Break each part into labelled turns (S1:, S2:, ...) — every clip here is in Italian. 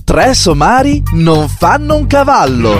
S1: Tre somari non fanno un cavallo.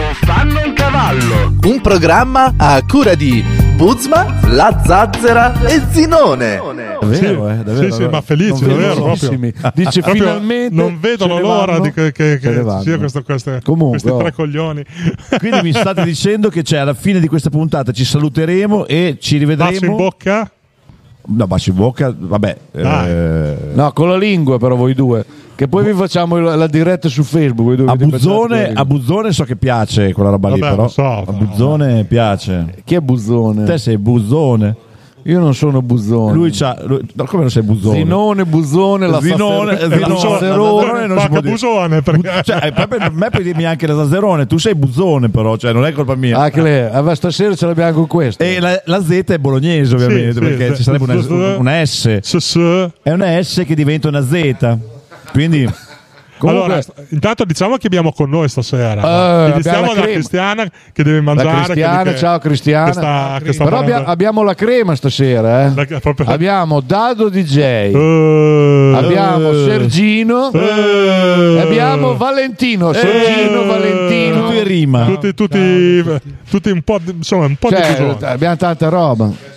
S1: Un programma a cura di Buzma, La Zazzera e Zinone.
S2: Davvero, davvero.
S3: Sì, ma felici, davvero, proprio.
S2: Dice
S3: Proprio
S2: finalmente
S3: non vedono l'ora di che sia questi tre coglioni.
S2: Quindi mi state dicendo che alla fine di questa puntata ci saluteremo e ci rivedremo.
S3: Bacio in bocca?
S2: No, bacio in bocca, vabbè.
S4: No, con la lingua però voi due. Che poi vi facciamo la diretta su Facebook.
S2: A Buzzone so che piace quella roba lì, però. A Buzzone piace.
S4: Chi è Buzzone?
S2: Te sei Buzzone.
S4: Io non sono Buzzone.
S2: Lui come non sei Buzzone?
S4: Zinone, Buzzone, la
S2: Zazzerone non si può dire.
S3: Busone,
S2: per me puoi dirmi anche la Zazzerone. Tu sei Buzzone, però, non è colpa mia.
S4: Anche lei, stasera ce l'abbiamo con questo.
S2: E la Z è bolognese, ovviamente, perché ci sarebbe una S. È una S che diventa una Z. Quindi
S3: comunque, allora, intanto diciamo che abbiamo con noi stasera. Iniziamo dalla Cristiana che deve mangiare.
S4: Ciao Cristiana. Però abbiamo la crema stasera. Abbiamo Dado DJ, abbiamo Sergino e abbiamo Valentino. Sergino, Valentino.
S2: Tutti in rima.
S3: Tutti un po' di
S4: abbiamo tanta roba.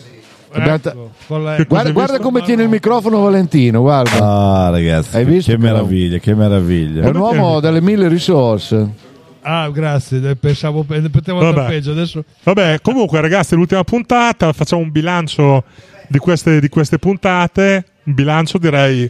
S4: Guarda come tiene il microfono Valentino, guarda.
S2: Ah, ragazzi, hai visto? Che meraviglia.
S4: È un uomo dalle 1000 risorse.
S5: Ah, grazie, pensavo potevo andare peggio adesso.
S3: Vabbè, comunque ragazzi, l'ultima puntata, facciamo un bilancio di queste puntate, un bilancio direi.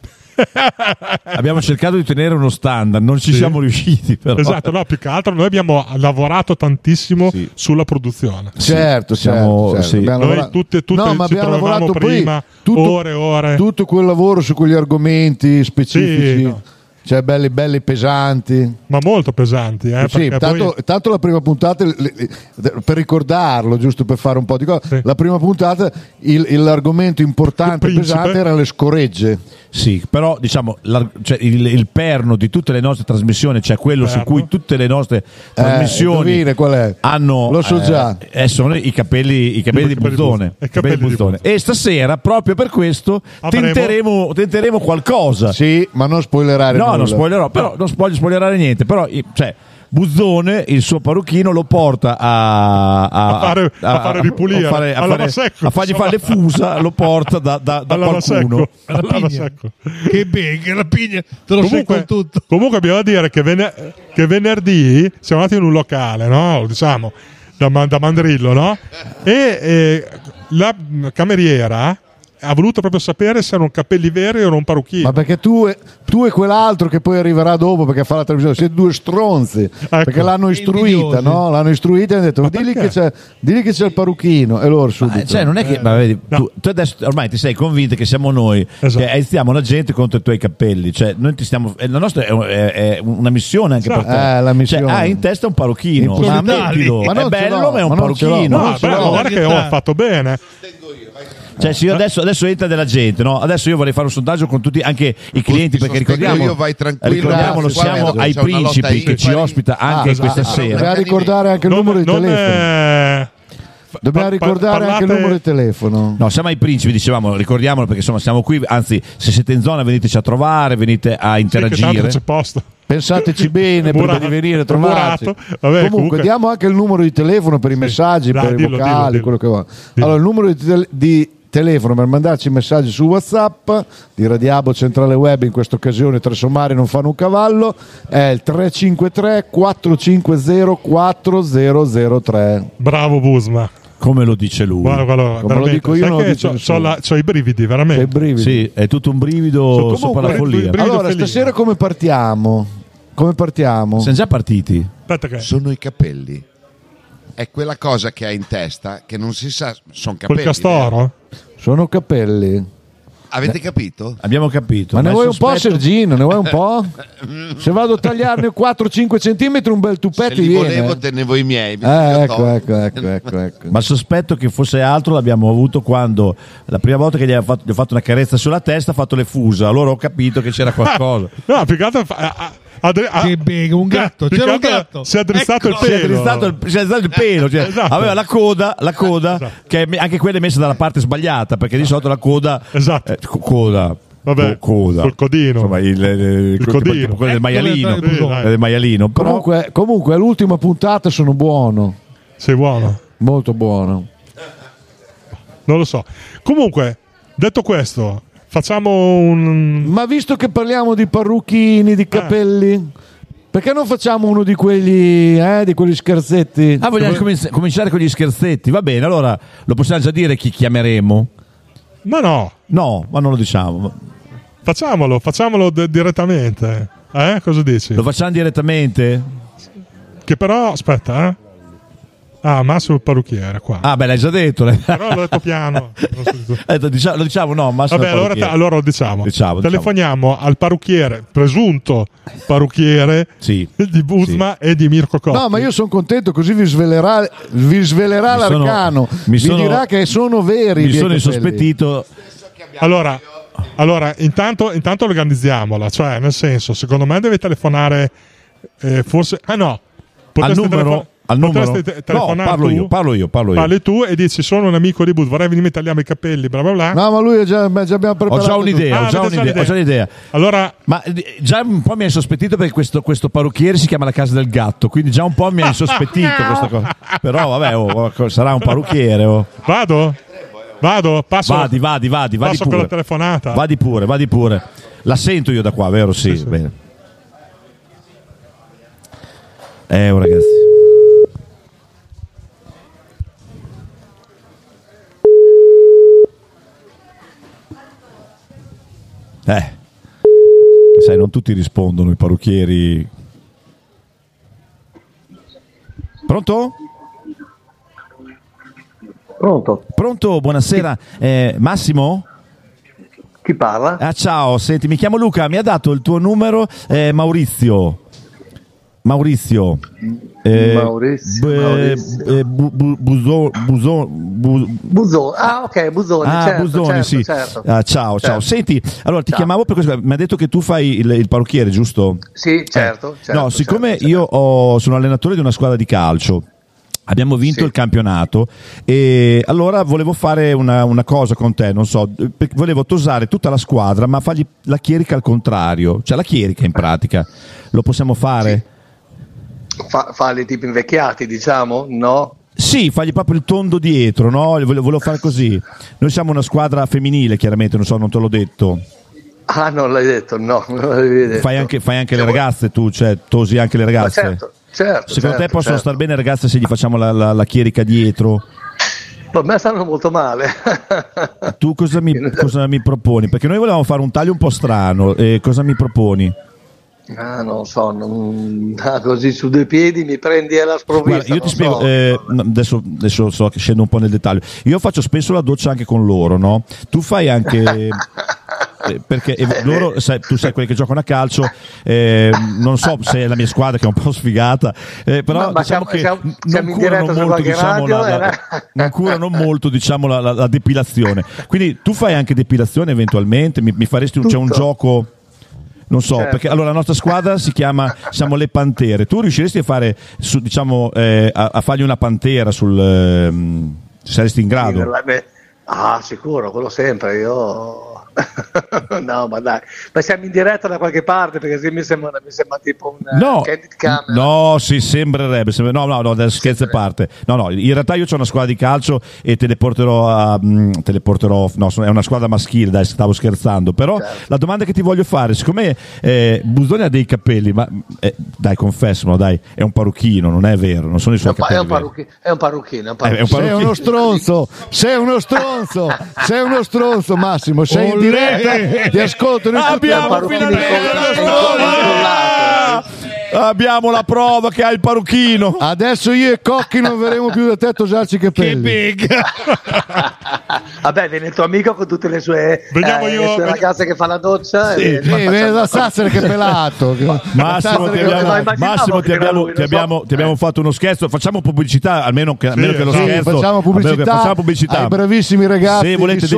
S2: Abbiamo cercato di tenere uno standard, non ci siamo riusciti, però.
S3: Esatto, no, più che altro noi abbiamo lavorato tantissimo sulla produzione.
S4: Certo.
S3: Noi tutti ci trovavamo prima, ore e ore.
S4: Tutto quel lavoro su quegli argomenti specifici. Cioè belli pesanti,
S3: ma molto pesanti,
S4: sì, tanto la prima puntata, per ricordarlo, giusto per fare un po' di cose, la prima puntata l'argomento importante e pesante erano le scoregge.
S2: Sì, però diciamo il perno di tutte le nostre trasmissioni, cioè quello su cui tutte le nostre trasmissioni
S4: qual è?
S2: Hanno
S4: lo so già,
S2: sono i capelli di Buzzone. E stasera proprio per questo tenteremo qualcosa.
S4: Sì, ma non spoilerare nulla.
S2: Non spoilerò, però non voglio spoilerare niente, però Buzzone il suo parrucchino lo porta a
S3: fare ripulire,
S2: a fargli fare le fusa, lo porta da qualcuno.
S5: Che bene, la piglia te lo sai con tutto.
S3: Comunque abbiamo da dire che venerdì siamo andati in un locale, no? Diciamo da Mandrillo, no? E la cameriera ha voluto proprio sapere se erano capelli veri o erano un parrucchino.
S4: Ma perché tu e quell'altro che poi arriverà dopo perché fa la televisione siete due stronzi, perché l'hanno istruita, no? L'hanno istruita e hanno detto digli che c'è il parrucchino, e loro subito.
S2: Non è che vedi, tu adesso ormai ti sei convinto che siamo noi che aiziamo la gente contro i tuoi capelli, noi ti stiamo, la nostra è una missione anche per te.
S4: La missione.
S2: Hai in testa un parrucchino, ma ammettilo, è bello, ma è un parrucchino.
S3: No, guarda che ho fatto bene.
S2: Io adesso entra della gente, no? Adesso io vorrei fare un sondaggio con tutti, anche i clienti, perché ricordiamolo, siamo ai Principi che ci ospita anche questa sera.
S4: Dobbiamo ricordare anche il numero di telefono. Dobbiamo ricordare anche il numero di telefono.
S2: No, siamo ai Principi, dicevamo, ricordiamolo perché insomma siamo qui, anzi se siete in zona veniteci a trovare, venite a interagire.
S3: C'è posto.
S4: Pensateci bene prima di venire a trovarci. Comunque diamo anche il numero di telefono per i messaggi, per i vocali, quello che va. Allora il numero di telefono per mandarci messaggi su WhatsApp di Radiabo Centrale Web, in questa occasione Tre Somari non fanno un cavallo, è il 353 450 4003.
S3: Bravo Busma,
S2: come lo dice lui.
S3: Guarda,
S4: come lo dico io,
S3: c'ho i brividi, veramente.
S2: Sì, è tutto un brivido sopra la follia.
S4: Allora stasera come partiamo?
S2: Siamo già partiti.
S6: Aspetta che sono i capelli. È quella cosa che hai in testa che non si sa, sono capelli.
S3: Quel castoro?
S4: Sono capelli.
S6: Avete capito?
S2: Abbiamo capito.
S4: Ma ne vuoi un po', Sergino? Ne vuoi un po'? Se vado a tagliarne 4-5 centimetri un bel tupetto
S6: se li volevo tenevo i miei.
S4: Ecco.
S2: Ma sospetto che fosse altro l'abbiamo avuto quando la prima volta che gli ho fatto una carezza sulla testa ha fatto le fusa, allora ho capito che c'era qualcosa.
S3: No, più che altro
S5: che bega, un gatto, c'era un gatto.
S3: Si è drizzato il pelo.
S2: Si è drizzato il pelo,
S3: esatto.
S2: Aveva la coda esatto. Che anche quella è messa dalla parte sbagliata, perché di solito la coda
S3: esatto.
S2: Coda
S3: Vabbè,
S2: coda.
S3: Col codino.
S2: Insomma, il
S3: codino.
S2: Quello del maialino. Però...
S4: Comunque l'ultima puntata sono buono.
S3: Sei buono?
S4: Molto buono.
S3: Non lo so. Comunque, detto questo, facciamo un...
S4: Ma visto che parliamo di parrucchini, di capelli... Perché non facciamo uno di quelli scherzetti?
S2: Vogliamo cominciare con gli scherzetti? Va bene, allora lo possiamo già dire chi chiameremo?
S3: Ma no.
S2: No, ma non lo diciamo.
S3: Facciamolo direttamente. Cosa dici?
S2: Lo facciamo direttamente?
S3: Che però, aspetta, Massimo il parrucchiere qua.
S2: L'hai già detto.
S3: Però l'ho detto piano.
S2: Lo diciamo, no, Massimo.
S3: Vabbè, allora lo diciamo. Telefoniamo al parrucchiere, presunto parrucchiere di Buzma e di Mirko Cotti.
S4: No, ma io sono contento, così vi svelerà l'arcano. Vi dirà che sono veri.
S2: Mi sono insospettito.
S3: Allora, intanto organizziamola. Cioè, nel senso, secondo me deve telefonare forse... no.
S2: Al numero... No, parlo io.
S3: Parli tu e dici: sono un amico di Buzma, vorrei venire, tagliamo i capelli, bla bla bla.
S4: No, ma lui già abbiamo preparato.
S2: Ho già un'idea.
S3: Allora,
S2: ma già un po' mi hai insospettito perché questo parrucchiere si chiama La Casa del Gatto, quindi già un po' mi hai insospettito questa cosa. Però vabbè, sarà un parrucchiere.
S3: Vado, passo.
S2: Vadi
S3: passo
S2: pure.
S3: Con la telefonata.
S2: Vadi pure. La sento io da qua, vero? Sì. Bene. Ragazzi. Sai, non tutti rispondono, i parrucchieri. Pronto? Pronto, buonasera.
S7: Massimo? Chi parla?
S2: Ciao, senti, mi chiamo Luca, mi ha dato il tuo numero Maurizio.
S7: Buzoni.
S2: Buzoni, sì.
S7: Certo.
S2: Ciao. Senti, allora ti chiamavo per questo. Mi ha detto che tu fai il parrucchiere, giusto?
S7: Sì, certo.
S2: No, siccome io sono allenatore di una squadra di calcio. Abbiamo vinto il campionato e allora volevo fare una cosa con te, non so, volevo tosare tutta la squadra ma fargli la chierica al contrario, cioè la chierica in pratica. Lo possiamo fare?
S7: Farli tipo invecchiati, diciamo, no?
S2: Sì, fagli proprio il tondo dietro, no? Volevo fare così. Noi siamo una squadra femminile, chiaramente, non te l'ho detto.
S7: Non l'hai detto, no, non l'avevi detto.
S2: Fai anche le ragazze tu, cioè tosi anche le ragazze?
S7: Certo.
S2: Secondo te possono star bene, ragazze, se gli facciamo la chierica dietro?
S7: Per me stanno molto male.
S2: Tu cosa mi proponi? Perché noi volevamo fare un taglio un po' strano. Cosa mi proponi?
S7: Non so, così su due piedi mi prendi alla sprovvista.
S2: Guarda, io ti spiego, adesso so che scendo un po' nel dettaglio. Io faccio spesso la doccia anche con loro, no? Tu fai anche... perché loro, tu sai quelli che giocano a calcio, non so se è la mia squadra che è un po' sfigata, però
S7: ma
S2: diciamo che
S7: non curano molto,
S2: non curano molto, diciamo, la depilazione. Quindi tu fai anche depilazione eventualmente? Mi faresti un gioco? Non so, perché allora la nostra squadra siamo le Pantere. Tu riusciresti a fare, a fargli una pantera saresti in grado?
S7: Sicuro, quello sempre, io... No, ma dai, ma siamo in diretta da qualche parte, perché se mi sembra tipo una candid camera.
S2: No, sì, sembrerebbe. No, scherzi a parte. No, in realtà io ho una squadra di calcio e te le porterò, no, è una squadra maschile, dai, stavo scherzando. Però la domanda che ti voglio fare, siccome Buzoni ha dei capelli, ma dai, confessalo, dai, è un parrucchino, non è vero, non sono i suoi capelli.
S7: È un parrucchino.
S4: Sei uno stronzo, Massimo, sei in diretta, ti ascolto.
S2: Abbiamo la prova che hai il parrucchino.
S4: Adesso io e Cocchi non verremo più da te a tosarci i capelli.
S5: Che big.
S7: Vabbè, viene il tuo amico con tutte le sue ragazze che fa la doccia.
S4: Viene da Sassari che è pelato.
S2: Massimo, ti abbiamo fatto uno scherzo. Facciamo pubblicità, almeno che lo scherzo.
S4: Facciamo pubblicità ai bravissimi ragazzi.
S2: Se volete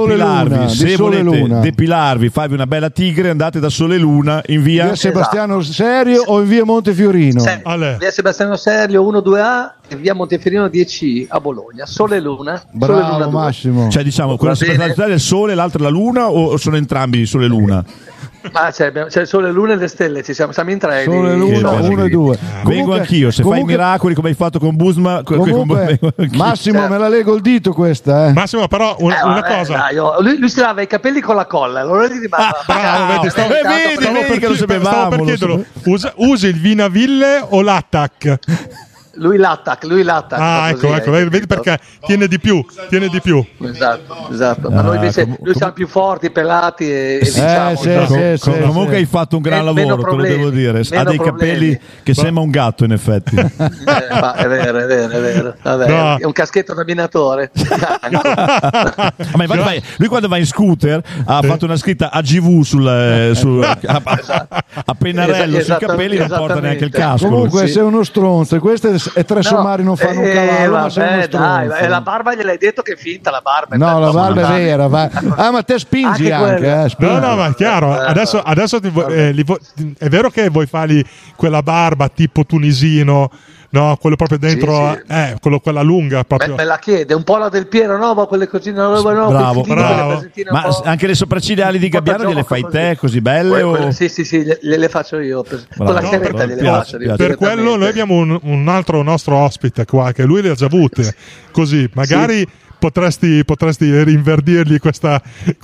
S2: depilarvi, farvi una bella tigre, andate da Sole Luna in via
S4: Sebastiano Serio o in via Montefiorino.
S7: Via Sebastiano Serlio 1-2A e via Montefiorino 10 a Bologna. Sole e Luna.
S4: Bravo,
S7: Sole e Luna
S4: Massimo.
S2: Cioè, diciamo, quella Sebastiano Serlio è il sole, l'altra è la luna, o sono entrambi Sole e Luna?
S7: C'è il Sole, Luna e le stelle, siamo in tre.
S4: Sole, Luna, 1 e 2.
S2: Vengo anch'io, se fai miracoli come hai fatto con Busma.
S4: Massimo, me la lego il dito questa.
S3: Massimo, però una cosa.
S7: Dai, lui si lava i capelli con la colla, allora gli rimane.
S3: Stavo per chiederlo. Usi il Vinaville o l'Attack?
S7: Lui l'attack.
S3: Ah, ecco, vedi perché tiene di più.
S7: Esatto. Ma noi invece siamo più forti, pelati e
S2: vinciamo. Comunque hai fatto un gran lavoro, te lo devo dire. Ha dei capelli che sembra un gatto, in effetti.
S7: È vero. Vabbè, è un caschetto da minatore.
S2: Lui quando va in scooter ha fatto una scritta AGV a pennarello sui capelli, non porta neanche il casco.
S4: Comunque sei uno stronzo, questo e tre somari non fanno un cavallo, ma sei uno stronzo.
S7: Dai, la barba gliel'hai detto che è finta la barba.
S4: No, la barba è vera. Ma te spingi anche.
S3: No, ma è chiaro. Adesso è vero che vuoi fargli quella barba tipo tunisino. No, quello proprio dentro, sì. Quella lunga proprio.
S7: Me la chiede, un po' la del Piero, no? Ma quelle cosine,
S2: bravo. Ma anche le sopraccigliari ali di Gabbiano gliele fai te così belle?
S7: Sì, le faccio io. Con la chiavetta gliele faccio.
S3: Per quello noi abbiamo un altro nostro ospite qua, che lui le ha già avute. Così, magari... Sì. Potresti rinverdirgli questa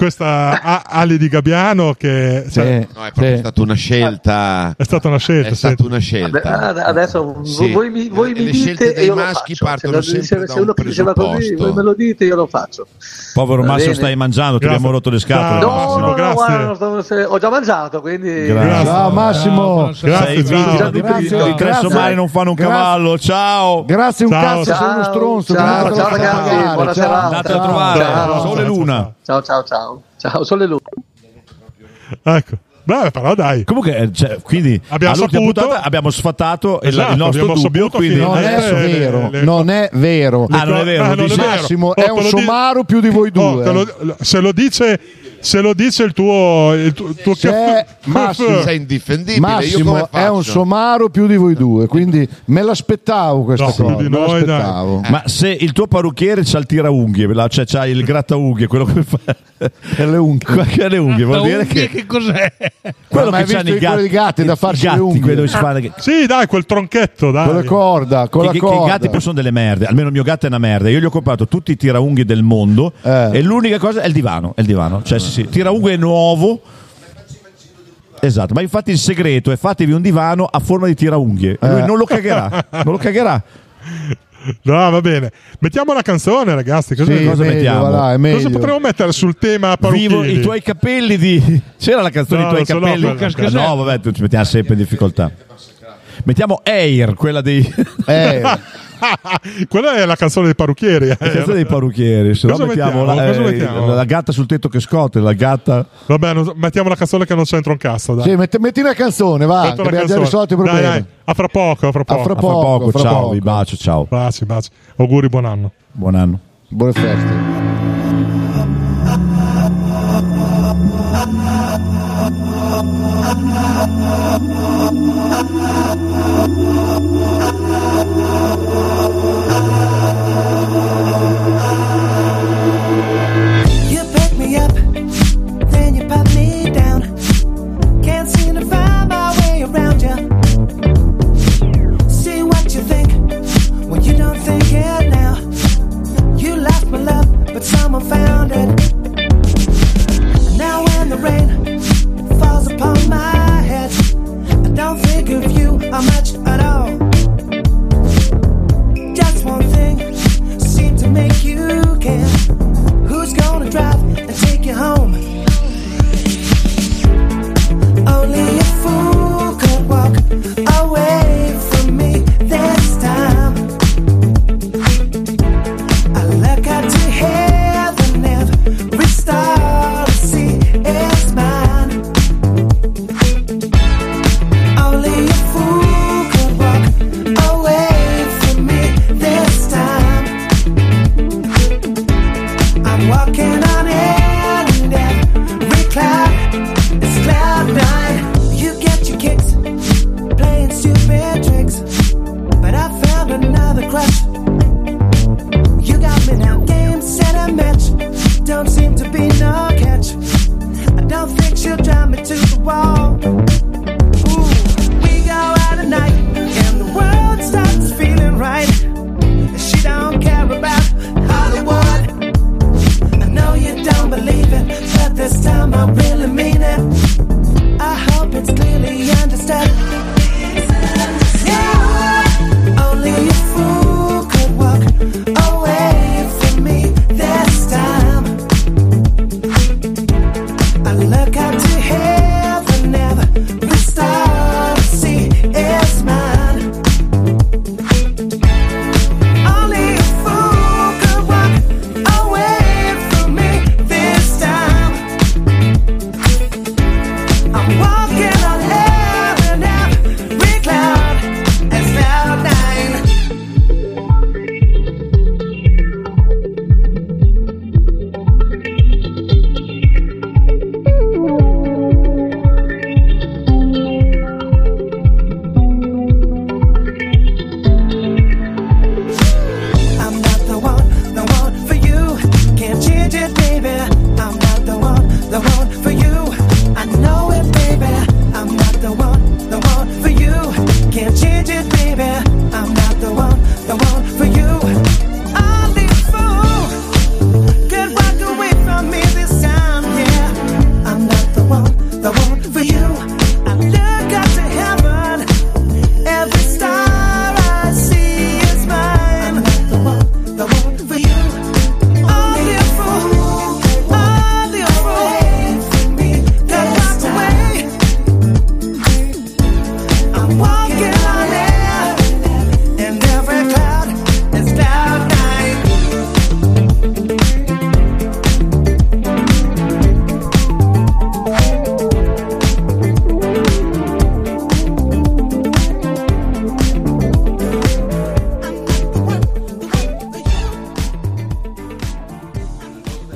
S3: ali di Gabbiano che
S6: è proprio stata una scelta.
S3: È stata una
S6: scelta.
S7: Adesso voi mi dite e io lo
S6: maschi
S7: faccio.
S6: Partono sempre
S7: se uno diceva così, voi me lo dite, io lo faccio.
S2: Povero Massimo, stai mangiando, ti abbiamo rotto le scatole.
S7: No, grazie. Ho già mangiato, quindi
S4: ciao Massimo.
S2: Sei vittima di tre somari non fanno un cavallo. Ciao.
S4: Grazie un cazzo, sei uno stronzo.
S7: Ciao ragazzi, buonasera.
S2: Andate a trovare Sole e Luna.
S7: Ciao Sole e Luna.
S3: Ecco. Beh, però dai.
S2: Comunque, quindi abbiamo sfatato il nostro dubbio, quindi
S4: non è vero.
S2: Non è vero.
S4: Massimo è un somaro più di voi due.
S3: Se lo dice il tuo
S6: Massimo, sei indifendibile.
S4: Massimo è un somaro più di voi due, quindi me l'aspettavo questa cosa.
S2: Ma se il tuo parrucchiere c'ha il tiraunghie, cioè c'ha il grattaunghie, quello che fa
S4: le unghie,
S2: vuol dire che
S5: cos'è?
S4: Quello che c'hanno i gatti da farsi le unghie.
S3: Sì, dai, quel tronchetto, dai.
S4: Con la corda.
S2: I gatti poi sono delle merde. Almeno il mio gatto è una merda. Io gli ho comprato tutti i tiraunghie del mondo e l'unica cosa è il divano. Cioè sì, tiraunghie nuovo. Esatto, ma infatti il segreto è fatevi un divano a forma di tiraunghie. Lui non lo cagherà.
S3: No, va bene. Mettiamo la canzone, ragazzi. Cosa
S2: mettiamo?
S3: Cosa potremmo mettere sul tema parrucchieri?
S2: Vivo i tuoi capelli di... C'era la canzone i tuoi capelli? No, vabbè, ci mettiamo sempre in difficoltà. Mettiamo Air, quella dei...
S3: Quella è la canzone dei parrucchieri.
S2: La canzone dei parrucchieri. Se no mettiamo la gatta sul tetto che scotte. La gatta.
S3: Vabbè, mettiamo la canzone che non c'entra un cazzo. Dai.
S4: Sì, metti una canzone, va. Che abbiamo già risolto i problemi. Dai.
S3: A fra poco.
S2: Ciao, vi bacio. Ciao.
S3: Baci. Auguri, buon anno.
S2: Buon anno.
S4: Buone feste.
S8: You pick me up, then you put me down. Can't seem to find my way around you. See what you think when you don't think it now. You lost my love, but someone found it. Now when the rain falls upon my head, I don't think of you much at all. Just one thing seemed to make you care. Who's gonna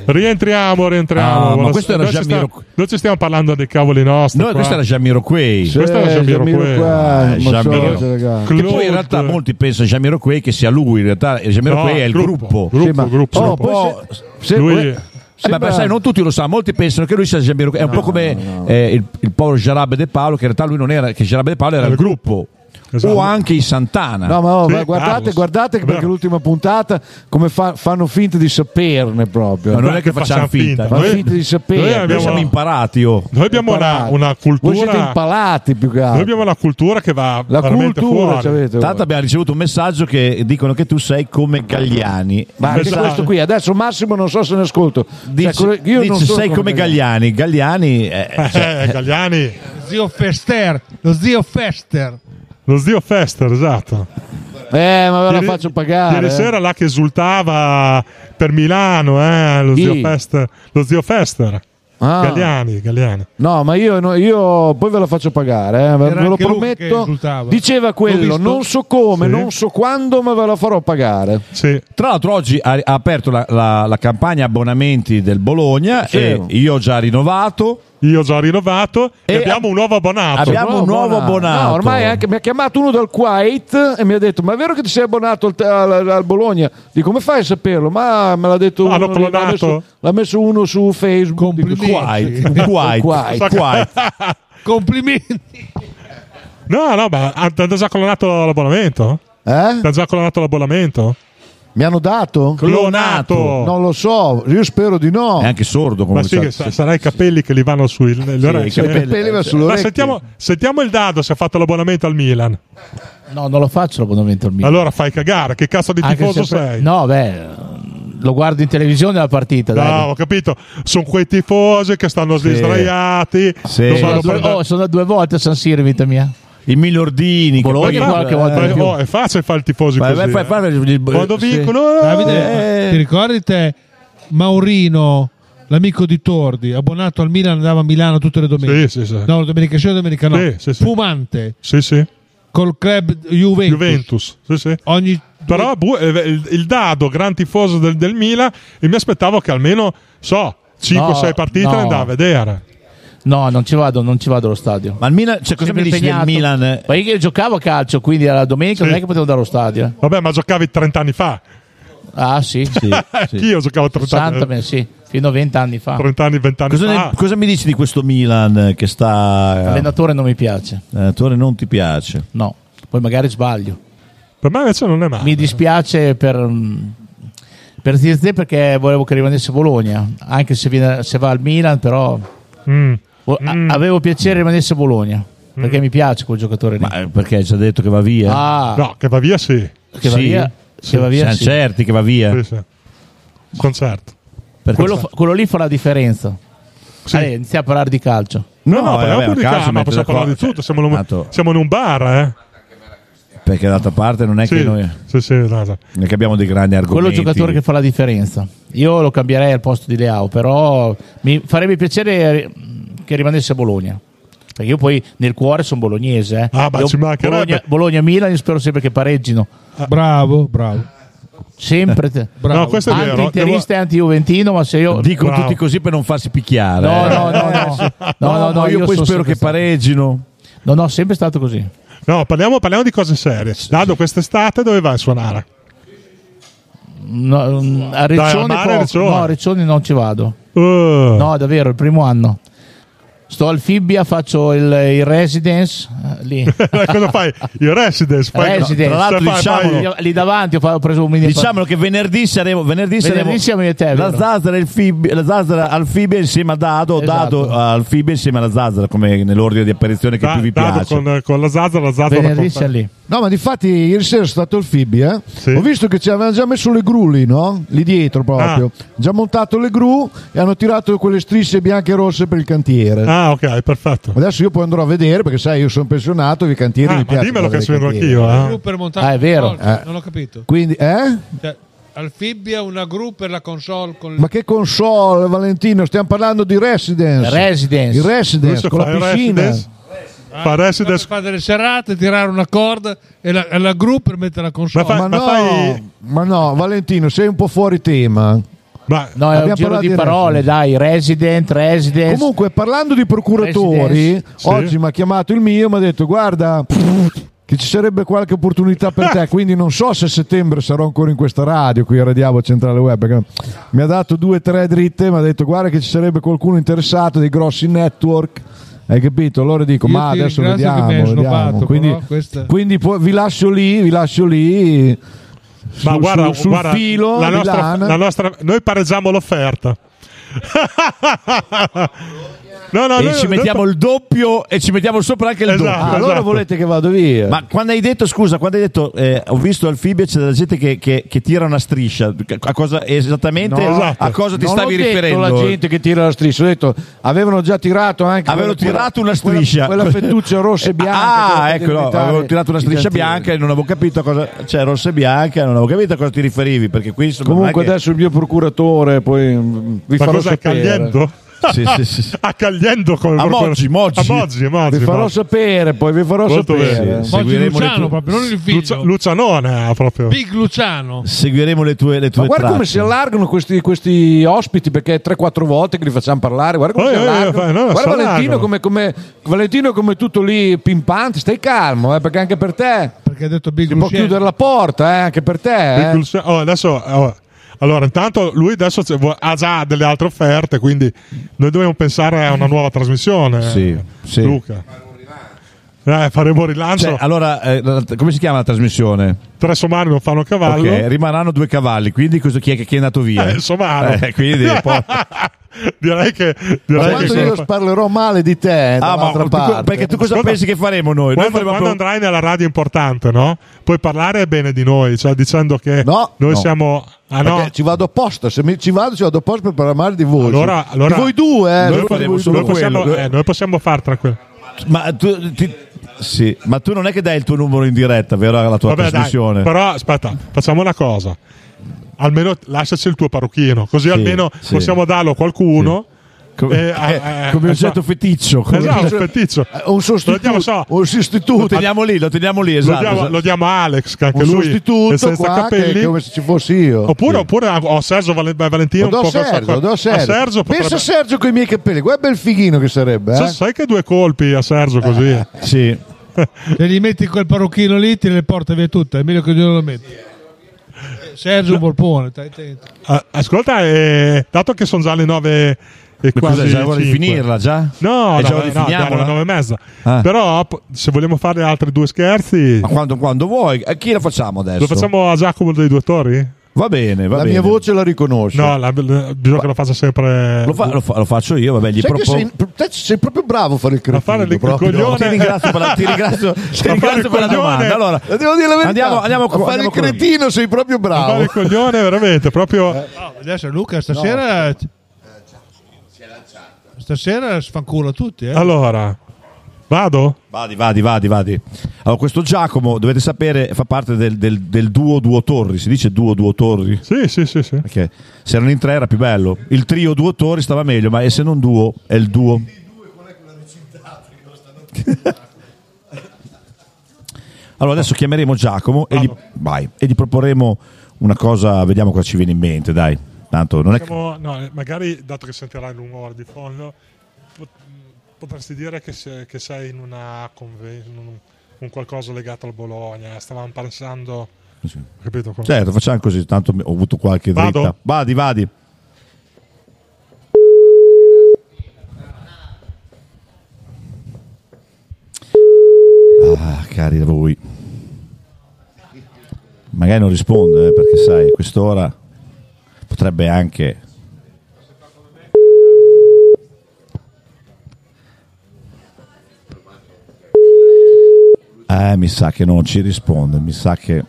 S3: Rientriamo.
S2: Ma questo era Jamiroquai.
S3: Noi ci stiamo parlando dei cavoli nostri.
S2: No, questo era Jamiroquai.
S3: Questo era Jamiroquai.
S2: Che poi in realtà molti pensano a Jamiroquai che sia lui, in realtà Jamiroquai è il gruppo.
S3: Gruppo.
S2: Beh, sai, non tutti lo sanno, molti pensano che lui sia Jamiroquai. È un po' come il povero Jarabe De Paolo, che in realtà lui non era, che Jarabe De Paolo era il gruppo. Esatto. O anche i Santana.
S4: No, ma guardate perché l'ultima puntata come fanno finta di saperne proprio.
S2: Ma non è che facciamo finta.
S4: Fanno finta di sapere.
S2: Noi siamo imparati.
S3: Noi abbiamo una cultura.
S4: Voi siete impalati più che altro.
S3: Noi abbiamo una cultura che va veramente fuori.
S2: Tanto abbiamo ricevuto un messaggio che dicono che tu sei come Galliani.
S4: Ma anche questo qui adesso Massimo non so se ne ascolto.
S2: Dice sei come Galliani. Galliani
S3: Galliani.
S5: Lo zio Fester.
S3: Lo zio Fester, esatto.
S4: Ma ve la faccio pagare.
S3: Ieri sera là che esultava per Milano, lo zio Fester. Galliani.
S4: No, ma io poi ve la faccio pagare, ve lo prometto. Diceva quello, non so come, non so quando, ma ve la farò pagare.
S3: Sì.
S2: Tra l'altro oggi ha aperto la campagna abbonamenti del Bologna e io ho già rinnovato. E
S3: abbiamo un nuovo abbonato.
S4: No, ormai anche, mi ha chiamato uno dal Kuwait e mi ha detto: ma è vero che ti sei abbonato al Bologna? Dico, come fai a saperlo? Ma me l'ha detto uno, l'ha messo uno su Facebook.
S2: Kuwait.
S5: Complimenti.
S3: No, ma hanno già clonato l'abbonamento? Hanno già clonato l'abbonamento?
S4: Mi hanno dato?
S3: Clonato.
S4: Non lo so, io spero di no.
S2: È anche sordo come.
S3: Ma sì, che sarà i capelli che gli vanno sulle orecchie.
S4: I capelli vanno sulle orecchie.
S3: Sentiamo il Dado se ha fatto l'abbonamento al Milan.
S9: No, non lo faccio l'abbonamento al Milan.
S3: Allora fai cagare, che cazzo di tifoso sei?
S9: No, lo guardo in televisione la partita.
S3: No, ho capito. Sono quei tifosi che stanno sdraiati.
S9: Sono 2 volte a San Siro in vita mia.
S2: I Milordini
S9: qualche volta di più.
S3: È facile fare il tifoso così. Quando vincono
S5: Davide, ti ricordi te Maurino, l'amico di Tordi, abbonato al Milan, andava a Milano tutte le domeniche?
S3: Sì.
S5: No, domenica sì, domenica no.
S3: Sì.
S5: Fumante.
S3: Sì.
S5: Col club Juventus.
S3: Sì. Però il Dado, gran tifoso del Milan, e mi aspettavo che almeno 5-6 partite ne andava a vedere.
S9: No, non ci vado allo stadio.
S2: Ma il Milan, cosa mi dici del Milan?
S9: Ma io giocavo a calcio, quindi alla domenica non è che potevo andare allo stadio.
S3: Vabbè, ma giocavi 30 anni fa.
S9: Ah, sì.
S3: Io giocavo 30 anni fa.
S9: Sì, fino a 20 anni fa.
S3: 30 anni, 20 anni fa.
S2: Cosa mi dici di questo Milan che sta...
S9: L'allenatore non mi piace.
S2: L'allenatore non ti piace?
S9: No, poi magari sbaglio.
S3: Per me invece non è male.
S9: Mi dispiace per Zirze perché volevo che rimanesse Bologna, anche se va al Milan, però... Avevo piacere rimanesse Bologna perché mi piace quel giocatore lì.
S2: Ma perché hai già detto che va via?
S3: No, che va via sì.
S9: Che va via
S2: siamo certi che va via?
S3: Sì. Sono certo.
S9: Quello lì fa la differenza.
S3: Sì.
S9: Allora, iniziamo a parlare di calcio.
S3: No, parliamo più di calcio, ma possiamo parlare di tutto. Siamo in un bar,
S2: Perché d'altra parte non è che noi non è che abbiamo dei grandi argomenti.
S9: Quello giocatore che fa la differenza. Io lo cambierei al posto di Leao, però mi farebbe piacere che rimanesse a Bologna. Perché io poi nel cuore sono bolognese. Bologna-Milan, io spero sempre che pareggino.
S5: Bravo.
S9: Sempre
S3: bravo. No, questo è vero.
S9: Anti-interista e anti-juventino, ma se io
S2: dico tutti così per non farsi picchiare.
S9: No,
S2: io poi spero che pareggino.
S9: No, sempre stato così.
S3: No, parliamo di cose serie. Dado, quest'estate dove vai a suonare?
S9: No, a Riccione
S3: No,
S9: a Riccione non ci vado. No, davvero, il primo anno. Sto al Fibbia, faccio il residence lì.
S3: Cosa fai? Il residence?
S9: Tra l'altro diciamolo, lì davanti ho preso un mini.
S2: Diciamolo che venerdì siamo
S9: io e te,
S2: la Zazzera al Fibbia insieme a Dado,
S9: esatto.
S2: Dado al Fibbia insieme alla Zazzera, come nell'ordine di apparizione che più vi piace.
S3: Con la Zazzera
S9: venerdì siamo lì.
S4: No, ma difatti ieri sera è stato il Fibbia.
S3: Sì.
S4: Ho visto che ci avevano già messo le gru lì, no? Lì dietro proprio. Già montato le gru e hanno tirato quelle strisce bianche e rosse per il cantiere.
S3: Ah, ok, perfetto.
S4: Adesso io poi andrò a vedere, perché sai, io sono pensionato, i cantieri mi piacciono.
S3: Dimmelo che ci vengo anch'io.
S5: Per montare
S9: è vero.
S5: Non ho capito.
S4: Quindi,
S5: Cioè, al Fibbia una gru per la console.
S4: Ma che console, Valentino? Stiamo parlando di residence. Il residence con la piscina.
S3: Fa residence.
S5: Fare delle serate, tirare una corda e la gru per mettere la console.
S4: Ma no, Valentino, sei un po' fuori tema.
S9: No, è un giro di parole, dai, resident.
S4: Comunque, parlando di procuratori, oggi mi ha chiamato il mio e mi ha detto: guarda, che ci sarebbe qualche opportunità per te, quindi non so se a settembre sarò ancora in questa radio qui a Radio Centrale Web, perché mi ha dato 2 o 3 dritte, mi ha detto: guarda che ci sarebbe qualcuno interessato, dei grossi network, hai capito? Allora dico: ma adesso vediamo. Quindi vi lascio lì
S3: ma guarda,
S4: sul filo
S3: la nostra, noi pareggiamo l'offerta.
S2: E ci mettiamo il doppio e ci mettiamo sopra anche il doppio.
S4: Allora volete che vado via?
S2: Ma quando hai detto ho visto al Fibia c'è della gente che tira una striscia, a cosa esattamente? A cosa ti stavi riferendo?
S4: La gente che tira la striscia, ho detto avevano già tirato anche
S2: una striscia,
S4: quella fettuccia rossa e bianca.
S2: Avevo tirato una striscia bianca e non avevo capito cosa, cioè rossa e bianca, non avevo capito a cosa ti riferivi, perché qui
S4: comunque adesso il mio procuratore poi vi farò sapere.
S2: Sì.
S3: Accagliendo come
S2: Moggi.
S4: Vi farò sapere.
S5: Seguiremo Luciano, proprio, non il figlio.
S3: Lucianone, proprio.
S5: Big Luciano.
S2: Seguiremo le tue
S4: ma guarda
S2: tracce.
S4: come si allargano questi ospiti, perché 3-4 volte che li facciamo parlare. Guarda come si allargano. Guarda Valentino come tutto lì pimpante. Stai calmo, perché anche per te.
S5: Perché ha detto Big
S4: Luciano. Può chiudere la porta, anche per te.
S3: Adesso. Allora, intanto lui adesso ha già delle altre offerte, quindi noi dobbiamo pensare a una nuova trasmissione.
S2: Sì.
S3: Luca. Faremo rilancio.
S2: Allora, come si chiama la trasmissione?
S3: 3 somari non fanno cavallo.
S2: Ok, rimarranno 2 cavalli, quindi chi è andato via?
S3: Somaro.
S2: Quindi
S3: direi che
S4: io parlerò male di te dall'altra parte.
S2: Perché tu cosa pensi che faremo noi?
S3: Quando andrai nella radio importante, no? Puoi parlare bene di noi, cioè dicendo che noi siamo
S4: ci vado apposta, se ci vado apposta per parlare male di voi.
S3: Allora
S4: di voi due,
S2: noi faremo solo quello.
S3: Noi possiamo far tranquillo.
S2: Ma tu non è che dai il tuo numero in diretta, vero, alla tua trasmissione?
S3: Dai, però aspetta, facciamo una cosa. Almeno lasciaci il tuo parrucchino, così almeno possiamo darlo a qualcuno.
S2: Come oggetto feticcio.
S3: Feticcio.
S4: Un sostituto.
S2: Lo teniamo lì, esatto.
S3: Lo diamo a Alex, che anche
S4: un
S3: lui
S4: sostituto
S3: è senza capelli.
S4: Come se ci fossi io.
S3: Oppure ho Sergio Valentino.
S4: Sergio. Pensa a Sergio con i miei capelli. Guarda bel fighino che sarebbe.
S3: Sai che 2 colpi a Sergio così?
S2: Sì.
S5: Se gli metti quel parrucchino lì, te le porta via tutte. È meglio che glielo lo metti. Sergio Borpone.
S3: Ascolta, dato che sono già le 9 e quasi
S2: vuoi finirla già?
S3: No, alle 9:30. Però se vogliamo fare altri 2 scherzi,
S2: ma quando vuoi. A chi lo facciamo adesso?
S3: Lo facciamo a Giacomo dei Due Torri?
S2: Va bene,
S4: la mia voce la riconosce.
S3: No, bisogna che lo faccia sempre.
S2: Lo faccio io, vabbè, gli
S4: sei proprio bravo a fare il cretino.
S3: A fare il coglione.
S2: Ti ringrazio per la domanda. Allora,
S4: devo dire la verità.
S2: Andiamo
S4: a fare il cretino, sei proprio bravo.
S3: A fare il coglione, veramente, proprio.
S5: Adesso Luca stasera sfanculo tutti,
S3: Allora, vado?
S2: Vadi. Allora, questo Giacomo, dovete sapere, fa parte del duo Torri. Si dice duo Torri?
S3: Sì.
S2: Perché se erano in 3 era più bello. Il trio Duo Torri stava meglio, ma se non duo, è il duo. Allora adesso chiameremo Giacomo e gli proporremo una cosa, vediamo cosa ci viene in mente, dai. Tanto non è
S3: magari, dato che sentirai il rumore di fondo, potresti dire che sei in una un qualcosa legato al Bologna. Stavamo pensando, capito?
S2: Certo, facciamo così, tanto ho avuto qualche dritta. Vadi. Cari da voi, magari non risponde, perché sai, a quest'ora potrebbe anche mi sa che non ci risponde, mi sa che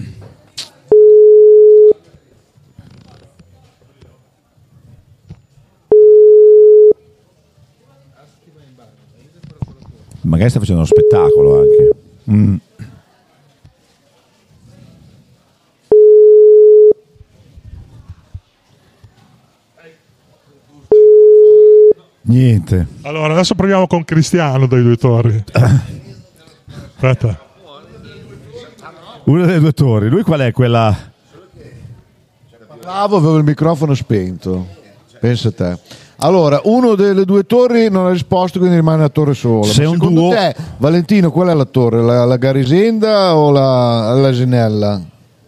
S2: magari sta facendo uno spettacolo anche. Niente.
S3: Allora adesso proviamo con Cristiano dei Due Torri. Aspetta.
S2: Uno dei Due Torri. Lui qual è quella?
S4: Bravo, avevo il microfono spento. Pensa a te. Allora, uno delle due torri non ha risposto, quindi rimane a torre sola.
S2: Se
S4: Ma
S2: un
S4: secondo
S2: duo...
S4: te, Valentino, qual è la torre? La Garisenda o l'Asinella?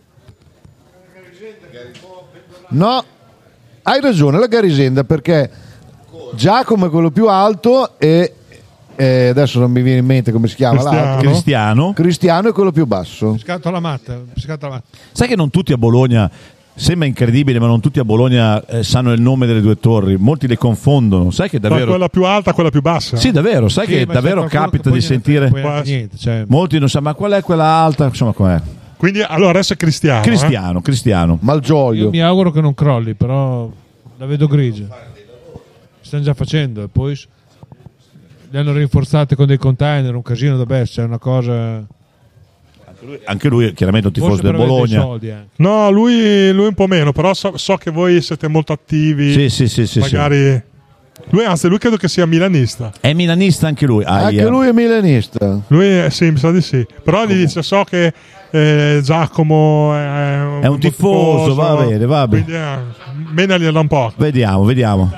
S4: No, hai ragione, la Garisenda, perché Giacomo è quello più alto e adesso non mi viene in mente come si chiama l'altro. Cristiano è quello più basso.
S5: Scatola matta.
S2: Sai che non tutti a Bologna, sembra incredibile, ma non tutti a Bologna sanno il nome delle due torri, molti le confondono. Sai che davvero
S3: quella più alta, quella più bassa?
S2: Sì, davvero, sai che davvero capita di sentire molti non sanno, ma qual è quella alta, insomma, com'è?
S3: Quindi allora adesso è
S2: Cristiano.
S4: Malgioglio.
S5: Io mi auguro che non crolli, però la vedo grigia. Stanno già facendo e poi le hanno rinforzate con dei container, un casino da bestia, è una cosa.
S2: Anche lui è chiaramente un tifoso del Bologna.
S3: No, lui un po' meno, però so che voi siete molto attivi.
S2: Sì.
S3: Magari lui credo che sia milanista.
S2: È milanista anche lui.
S4: Anche lui è milanista.
S3: Lui sì, mi sa di sì. Però gli dice, so che Giacomo è un
S2: tifoso, va bene.
S3: Quindi menagliela un po'.
S2: Vediamo.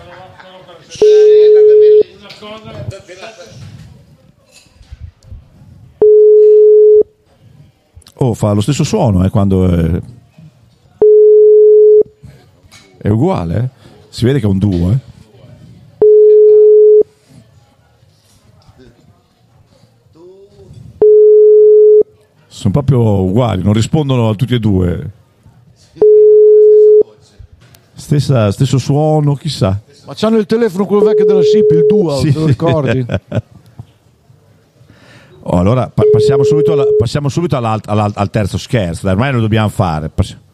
S2: Oh, fa lo stesso suono quando è uguale, si vede che è un duo. Sono proprio uguali, non rispondono a tutti e due. Stesso suono, chissà.
S4: Ma c'hanno il telefono quello vecchio della SIP, il Dual, te lo ricordi?
S2: Allora passiamo subito al terzo scherzo, ormai lo dobbiamo fare.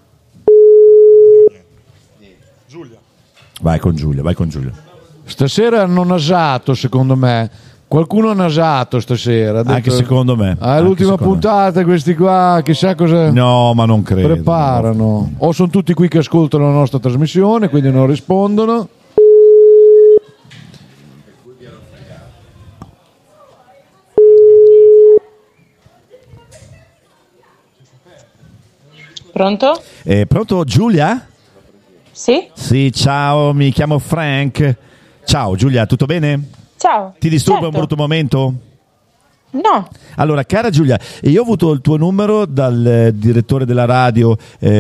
S3: Giulia.
S2: Vai con Giulia.
S4: Stasera hanno nasato, secondo me. Qualcuno ha nasato stasera.
S2: Anche secondo me.
S4: L'ultima puntata, questi qua, chissà cosa.
S2: No, ma non credo.
S4: Preparano. O sono tutti qui che ascoltano la nostra trasmissione, quindi non rispondono.
S10: Pronto?
S2: Pronto Giulia?
S10: Sì?
S2: Sì, ciao, mi chiamo Frank. Ciao Giulia, tutto bene?
S10: Ciao.
S2: Ti disturbo
S10: certo.
S2: un brutto momento?
S10: No.
S2: Allora, cara Giulia, io ho avuto il tuo numero dal direttore della radio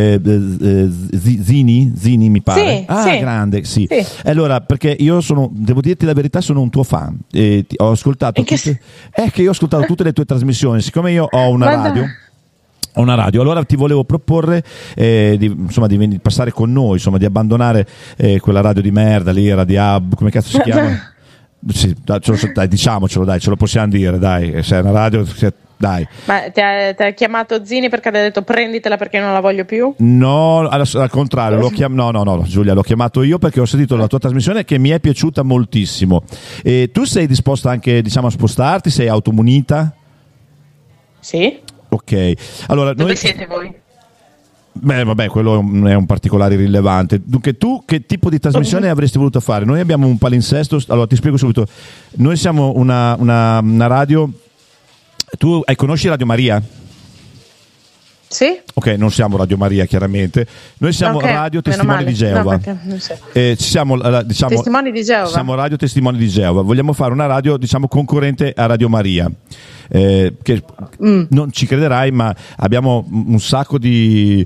S2: Zini, mi pare.
S10: Sì.
S2: Grande, sì. Allora, perché io devo dirti la verità, sono un tuo fan. Ho ascoltato che io ho ascoltato tutte le tue trasmissioni, siccome io ho una radio, allora ti volevo proporre di passare con noi, di abbandonare quella radio di merda lì, Radio Hub, come cazzo si chiama? Sì, dai, diciamocelo, dai, ce lo possiamo dire, dai, se è una radio, dai.
S10: Ma ti ha chiamato Zini perché ti ha detto prenditela perché non la voglio più?
S2: No, al contrario, no, Giulia, l'ho chiamato io perché ho sentito la tua trasmissione che mi è piaciuta moltissimo. E tu sei disposta anche, a spostarti, sei automunita?
S10: Sì.
S2: Ok, allora
S10: dove siete voi?
S2: Beh, vabbè, quello è un particolare rilevante. Dunque, tu che tipo di trasmissione avresti voluto fare? Noi abbiamo un palinsesto, allora ti spiego subito. Noi siamo una radio. Tu conosci Radio Maria?
S10: Sì.
S2: Ok, non siamo Radio Maria, chiaramente. Noi siamo Radio Testimoni di Geova. Siamo
S10: Testimoni di Geova.
S2: Siamo Radio Testimoni di Geova. Vogliamo fare una radio, concorrente a Radio Maria. Che non ci crederai, ma abbiamo un sacco di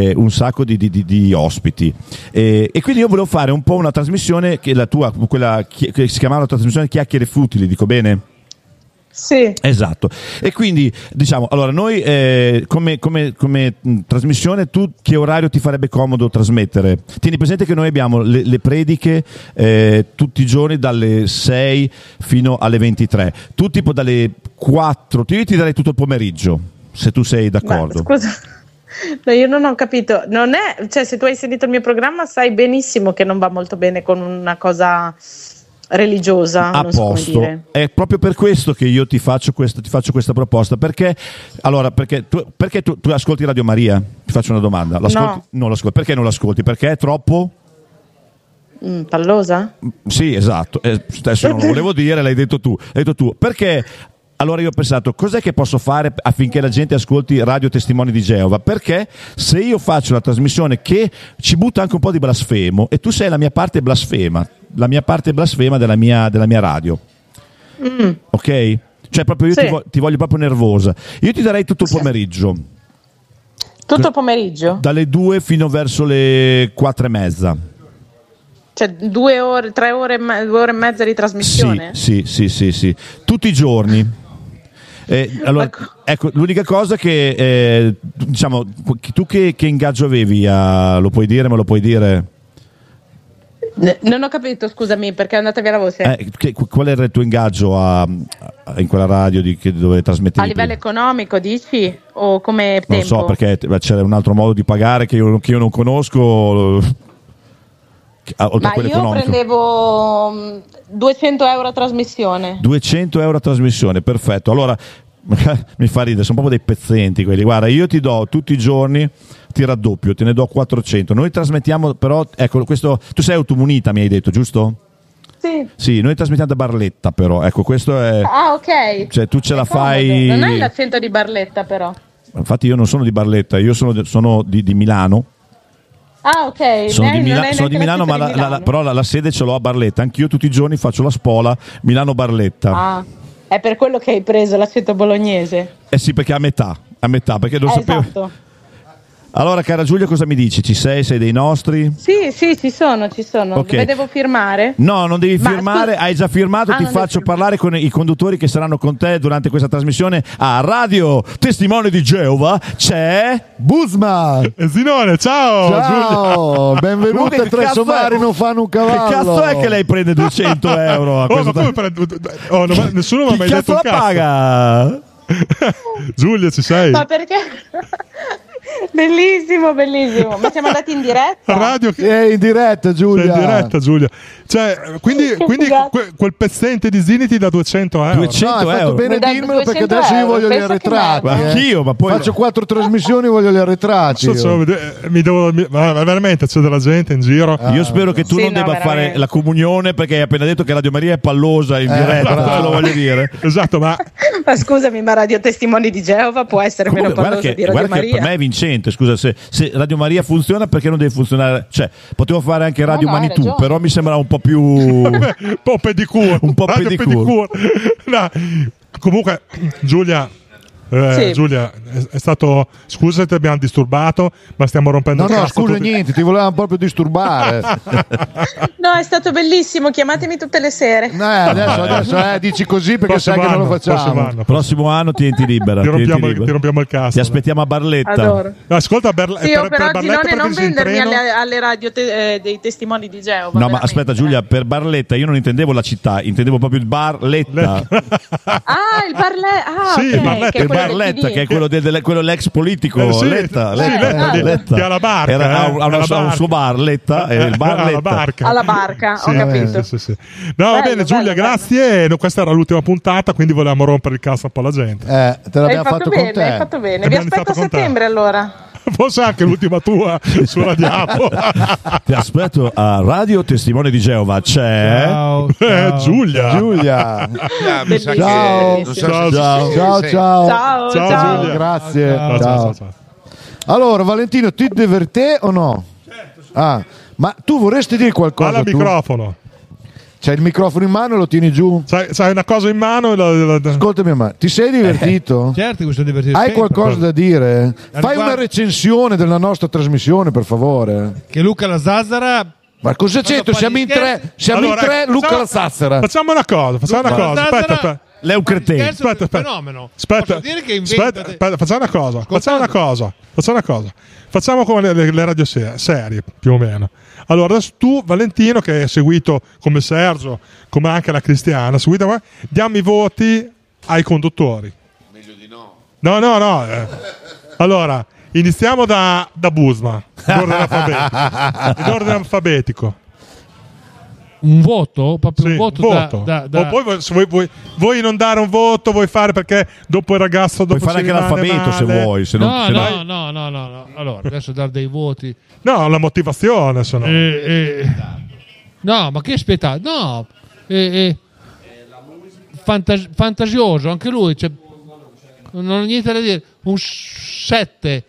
S2: ospiti. E quindi io volevo fare un po' una trasmissione che quella che si chiamava la trasmissione Chiacchiere Futili, dico bene?
S10: Sì.
S2: Esatto. E quindi allora noi come trasmissione, tu che orario ti farebbe comodo trasmettere? Tieni presente che noi abbiamo le prediche tutti i giorni dalle 6 fino alle 23. Tu tipo dalle 4, io ti darei tutto il pomeriggio, se tu sei d'accordo.
S10: Ma, scusa. No, io non ho capito. Non è, cioè, se tu hai sentito il mio programma sai benissimo che non va molto bene con una cosa religiosa,
S2: a posto. È proprio per questo che io ti faccio questa proposta, perché tu ascolti Radio Maria? Ti faccio una domanda.
S10: No.
S2: Non l'ascolti. Perché non l'ascolti? Perché è troppo
S10: pallosa?
S2: Sì, esatto. Adesso non lo volevo dire, l'hai detto tu. Perché Allora io ho pensato, cos'è che posso fare affinché la gente ascolti Radio Testimoni di Geova? Perché se io faccio una trasmissione che ci butta anche un po' di blasfemo, e tu sei la mia parte blasfema della mia radio, ok? Cioè proprio io ti voglio proprio nervosa. Io ti darei tutto il pomeriggio.
S10: Tutto il pomeriggio?
S2: Dalle 2 fino verso le 4:30.
S10: Cioè 2 ore, 3 ore, 2 ore e mezza di trasmissione?
S2: Sì. Tutti i giorni. Allora, ecco, l'unica cosa che diciamo, tu che ingaggio avevi lo puoi dire, me lo puoi dire?
S10: Non ho capito, scusami, perché è andata via la voce.
S2: Qual era il tuo ingaggio in quella radio dove trasmettevi?
S10: A livello economico, dici? O come tempo?
S2: Non so, perché c'era un altro modo di pagare che io non conosco.
S10: Ma io prendevo 200 euro a trasmissione.
S2: 200 euro a trasmissione, perfetto. Allora mi fa ridere, sono proprio dei pezzenti quelli. Guarda, io ti do tutti i giorni, ti raddoppio, te ne do 400. Noi trasmettiamo, però, ecco, questo, tu sei automunita, mi hai detto, giusto? Sì, noi trasmettiamo da Barletta, però, ecco, questo è...
S10: Ah, ok.
S2: Cioè, tu ce la
S10: comodo.
S2: fai...
S10: Non hai l'accento di Barletta, però.
S2: Infatti io non sono di Barletta, io sono di Milano.
S10: Ah, ok.
S2: Sono di Milano, ma però la sede ce l'ho a Barletta. Anch'io tutti i giorni faccio la spola Milano-Barletta.
S10: Ah, è per quello che hai preso l'accento bolognese?
S2: Eh sì, perché a metà, perché non sapevo...
S10: Esatto.
S2: Allora, cara Giulia, cosa mi dici? Ci sei? Sei dei nostri?
S10: Sì, ci sono.
S2: Okay.
S10: Devo firmare?
S2: No, non devi firmare, hai già firmato, ti faccio parlare con i conduttori che saranno con te durante questa trasmissione a Radio Testimone di Geova. C'è
S3: Busma e Zinone, ciao Giulia.
S4: Benvenuto a Tre Somari non fanno un cavallo.
S2: Che cazzo è che lei prende 200 euro?
S3: Nessuno mi ha mai detto un cazzo.
S2: Paga?
S3: Giulia, ci sei?
S10: Ma perché? Bellissimo. Ma siamo andati in diretta?
S3: Radio
S4: è in diretta, Giulia.
S3: Sei in diretta, Giulia. Cioè, quindi quel pezzente di Ziniti da 200 euro.
S2: 200
S4: hai fatto
S2: euro.
S4: bene dirmelo, perché adesso io voglio gli arretrati.
S2: Anch'io, ma poi
S4: faccio 4 trasmissioni, voglio gli arretrati.
S3: Veramente c'è della gente in giro.
S2: Io spero che tu non debba fare la comunione, perché hai appena detto che Radio Maria è pallosa in diretta, te lo voglio dire.
S3: Esatto, ma
S10: scusami, ma Radio Testimoni di Geova può essere meno pallosa di Radio Maria?
S2: Per me è vincente, scusa, se Radio Maria funziona, perché non deve funzionare? Cioè, potevo fare anche Radio Manitou, però mi sembra un po' più
S3: un po' pedicure. No. Comunque, Giulia, Giulia, è stato, scusa se ti abbiamo disturbato, ma stiamo rompendo il cazzo.
S4: No, scusa, niente, ti volevamo proprio disturbare.
S10: No, è stato bellissimo, chiamatemi tutte le sere.
S4: Adesso dici così perché sai che non lo facciamo.
S2: Prossimo anno ti libera.
S3: Ti rompiamo il cazzo.
S2: Ti aspettiamo a Barletta.
S10: Adoro.
S3: No, ascolta,
S10: però Zinone, non vendermi alle radio dei Testimoni di Geova.
S2: No, ma aspetta, Giulia, per Barletta io non intendevo la città, intendevo proprio il Barletta.
S10: Il Barletta.
S3: Sì, il
S2: Barletta. Barletta, che è quello l'ex politico. Letta.
S3: Che ha la barca.
S2: Ha un suo bar, Letta, e il bar Letta.
S10: Alla barca, ho capito.
S3: Sì. No, va bene, Giulia, grazie. Questa era l'ultima puntata, quindi volevamo rompere il cazzo un po' alla gente.
S4: Te l'abbiamo fatto con te.
S10: Hai fatto bene. Vi aspetto a settembre allora.
S3: Forse anche l'ultima tua su Radiamo.
S2: Ti aspetto a Radio Testimone di Geova. C'è
S3: Giulia.
S10: Ciao.
S4: Giulia. Grazie. Ciao. Allora, Valentino, ti divertì o no? Certo. Ma tu vorresti dire qualcosa?
S3: Alla microfono.
S4: C'hai il microfono in mano e lo tieni giù?
S3: Sai una cosa in mano?
S4: Ascoltami, ma ti sei divertito?
S5: Certo che mi sono divertito.
S4: Hai qualcosa da dire? Fai una recensione della nostra trasmissione, per favore.
S5: Che Luca la Zazzara...
S4: Ma cosa c'entra? Siamo in tre, Luca la Zazzara.
S3: Facciamo una cosa. Aspetta.
S2: Lei è un cretino.
S5: Aspetta. Fenomeno.
S3: Aspetta, facciamo una cosa. Facciamo come le radio serie, più o meno. Allora, adesso tu, Valentino, che hai seguito come Sergio, come anche la Cristiana, diamo i voti ai conduttori.
S6: Meglio di no.
S3: No. Allora, iniziamo da Busma, in ordine alfabetico.
S5: Un voto? Proprio un voto.
S3: O poi se vuoi non dare un voto, vuoi fare, perché dopo il ragazzo
S2: puoi fare anche l'alfabeto se vuoi.
S5: No. Allora, adesso dare dei voti.
S3: No, la motivazione sono.
S5: No, ma che spettacolo. No. fantasioso anche lui, cioè, non ho niente da dire. Un 7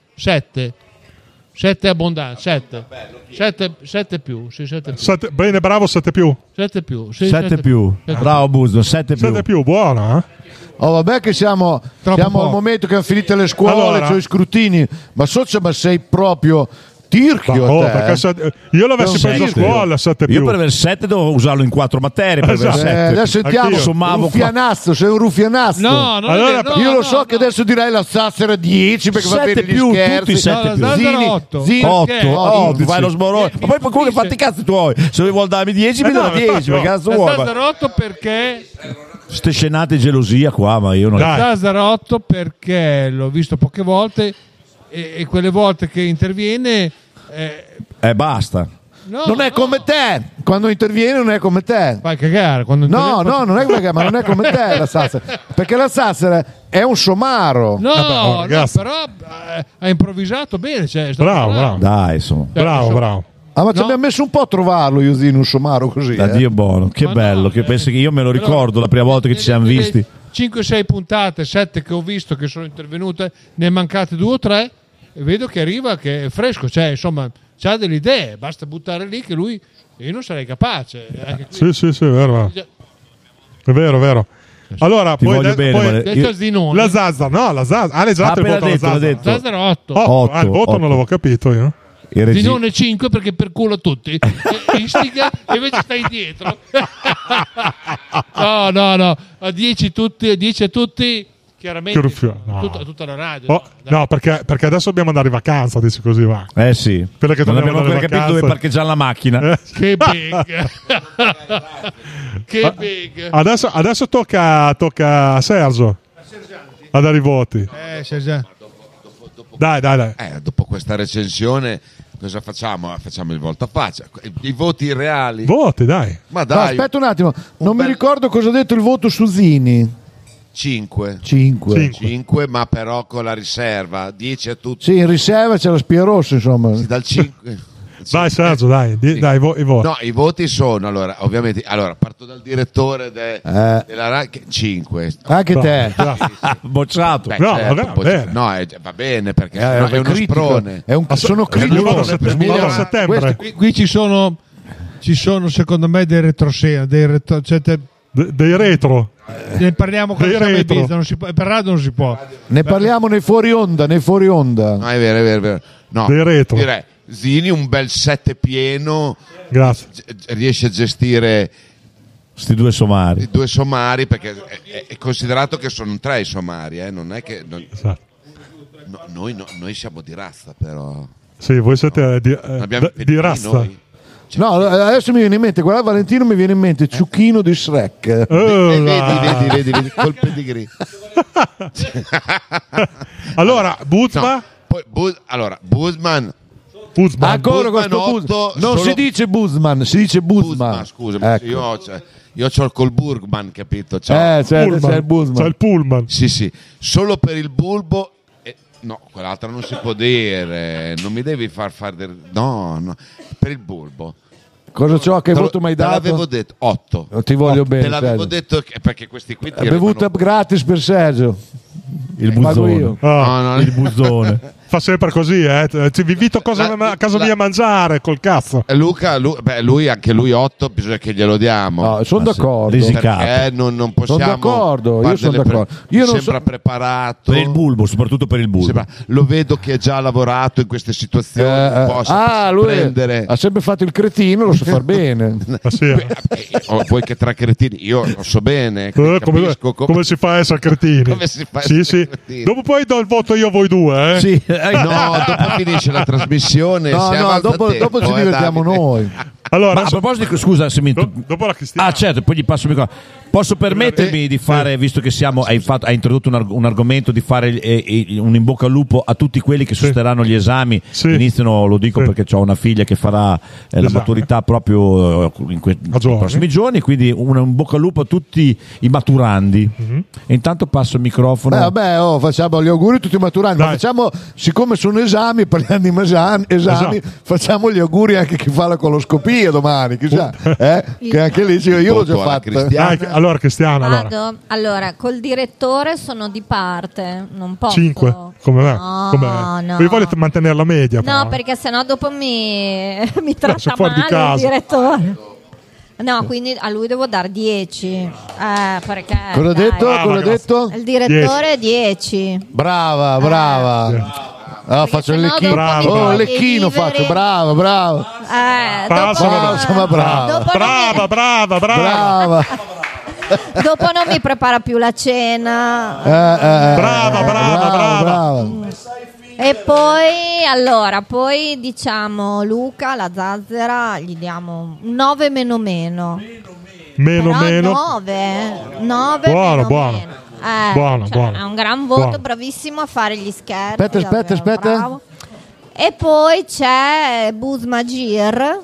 S5: abbondante, 7 più, sì, 7 più.
S3: Bene, bravo, 7 più.
S5: 7 più, sì,
S2: 7 più. Bravo Buzzo, 7 più.
S3: 7 più, buona,
S4: Oh, vabbè che siamo al momento che hanno finito le scuole,
S3: allora,
S4: cioè i scrutini. Ma sei proprio tirchio,
S3: perché io l'avessi preso a scuola 7 più.
S2: Io per aver 7 dovevo usarlo in 4 materie per aver 7.
S4: Adesso sentiamo ruffianazzo, sei un ruffianazzo.
S5: No,
S4: io lo so che adesso direi la Sassera 10 perché va bene gli
S2: più,
S4: scherzi.
S2: tutti 7 più.
S4: Zini
S2: 8, fai lo sborone. Ma poi comunque fatti i cazzi tuoi. Se lui vuol darmi 10 mi dà 10, perché cazzo vuoi?
S5: Sassera 8 perché
S2: ste scenate di gelosia qua, ma io non
S5: Sassera 8 perché l'ho visto poche volte e quelle volte che interviene
S2: basta.
S4: Non è come te, quando interviene non è come te.
S5: Fai cagare quando
S4: no, non è cagare, ma non è come te la Sassera, perché la Sassera è un somaro.
S5: No, però ha improvvisato bene, cioè,
S3: bravo.
S2: Dai, insomma.
S3: Bravo.
S4: Ma ci abbiamo messo un po' a trovarlo, Iosino, un somaro così.
S2: Dio buono, che bello, che pensi che io me lo ricordo la prima volta che ci siamo visti.
S5: 5-6 puntate, 7 che ho visto che sono intervenute, ne è mancate 2 o 3 e vedo che arriva che è fresco, cioè insomma c'ha delle idee, basta buttare lì che lui, io non sarei capace.
S3: Sì, è vero. È vero. Allora,
S2: ti voglio bene,
S3: la Zazzara, l'hai già
S5: detto. Zazzara 8.
S3: Il voto non l'avevo capito io.
S5: Zinone 5 perché per culo tutti e istiga e invece stai indietro. no, a 10 a tutti chiaramente tutta la radio.
S3: No, perché adesso dobbiamo andare in vacanza, dici così va.
S2: Sì.
S3: Perché
S2: non abbiamo ancora capito dove parcheggiare la macchina.
S5: Che big. Che big.
S3: Adesso tocca a Sergio a dare i voti.
S5: Sergio.
S3: Dai.
S6: Dopo questa recensione cosa facciamo? Facciamo il voltafaccia. I voti reali.
S3: Voti, dai.
S6: Ma dai.
S4: No, aspetta un attimo, mi ricordo cosa ha detto il voto su Zini.
S6: 5, ma però con la riserva. 10 a tutti.
S4: Sì, in riserva c'è la spia rossa, insomma.
S6: Sì, dal 5.
S3: Vai Sergio, dai, i voti.
S6: No, i voti sono, ovviamente, parto dal direttore della RAI, 5.
S4: Anche te.
S2: Bocciato.
S3: Va
S6: bene perché è uno sprone.
S4: Sono critico.
S3: A settembre.
S5: Qui ci sono secondo me dei retroscena, dei
S3: retro.
S5: Ne parliamo quando siamo in business, per radio non si può.
S4: Ne parliamo nei fuori onda.
S6: No, è vero. No,
S3: dei retro.
S6: Direi Zini un bel 7 pieno.
S3: Grazie.
S6: Riesce a gestire
S2: questi 2 somari.
S6: I 2 somari perché è considerato che sono 3 i somari, non è che
S3: esatto.
S6: Noi siamo di razza, però.
S3: Sì, voi siete di razza.
S6: Noi.
S4: No, adesso mi viene in mente, guarda Valentino, mi viene in mente Ciuchino di Shrek.
S6: Vedi col pedigree.
S3: Allora, Buzman.
S6: Buzman.
S4: Ancora questo non si dice Buzman, si dice Buzman.
S6: Scusami,
S4: ecco.
S6: io c'ho col Burgman, capito?
S4: C'è il Buzman.
S3: C'è il Pullman.
S6: Sì, solo per il bulbo. No, quell'altra non si può dire. Non mi devi far fare no, per il bulbo.
S4: Cosa c'ho? Che voto mi hai dato?
S6: Te l'avevo detto 8.
S4: Ti voglio bene.
S6: Te l'avevo detto perché questi qui ti
S4: bevuta gratis per Sergio.
S2: Il buzzone.
S3: Il buzzone. Fa sempre così, Ti invito a casa mia a mangiare col cazzo.
S6: Luca, anche lui 8, bisogna che glielo diamo.
S4: No, sono d'accordo.
S6: Perché non possiamo.
S4: Sono d'accordo, io sono d'accordo.
S6: Sembra preparato.
S2: Per il bulbo, soprattutto per il bulbo.
S6: Lo vedo che ha già lavorato in queste situazioni.
S4: Lui ha sempre fatto il cretino, lo so far bene.
S6: Voi che tra cretini, io lo so bene.
S3: Come si fa a essere cretini? Sì. Dopo poi do il voto io a voi due,
S2: Sì.
S6: No, dopo finisce la trasmissione.
S4: Dopo ci divertiamo noi.
S2: Allora, a proposito, scusa se
S3: dopo la Cristina.
S2: Certo, poi gli passo il microfono. Posso permettermi di fare, visto che hai introdotto un argomento, di fare un in bocca al lupo a tutti quelli che sosterranno gli esami. Iniziano, lo dico perché ho una figlia che farà la maturità proprio in prossimi giorni, quindi un in bocca al lupo a tutti i maturandi. E intanto passo il microfono.
S4: Facciamo gli auguri a tutti i maturandi, ma siccome sono esami, parliamo di esami, facciamo gli auguri anche a chi fa la coloscopia. Liguria domani, chissà. Che anche lì io l'ho già fatto.
S3: Allora Cristiana,
S11: Vado. Allora, col direttore sono di parte, non posso.
S3: 5, come me.
S11: No.
S3: Voi volete mantenere la media?
S11: No, perché sennò dopo mi tratta male il direttore. No, quindi a lui devo dare 10. Perché
S4: cosa ha detto?
S11: Il direttore 10.
S4: Brava. Faccio il lecchino. Lecchino faccio, brava. Brava.
S11: Dopo non mi prepara più la cena.
S3: Brava.
S11: E poi diciamo Luca, la zazzera, gli diamo 9 meno. 9.
S3: Buono.
S11: È un gran voto, bravissimo a fare gli scherzi.
S4: Aspetta.
S11: Bravo. E poi c'è Busmagir.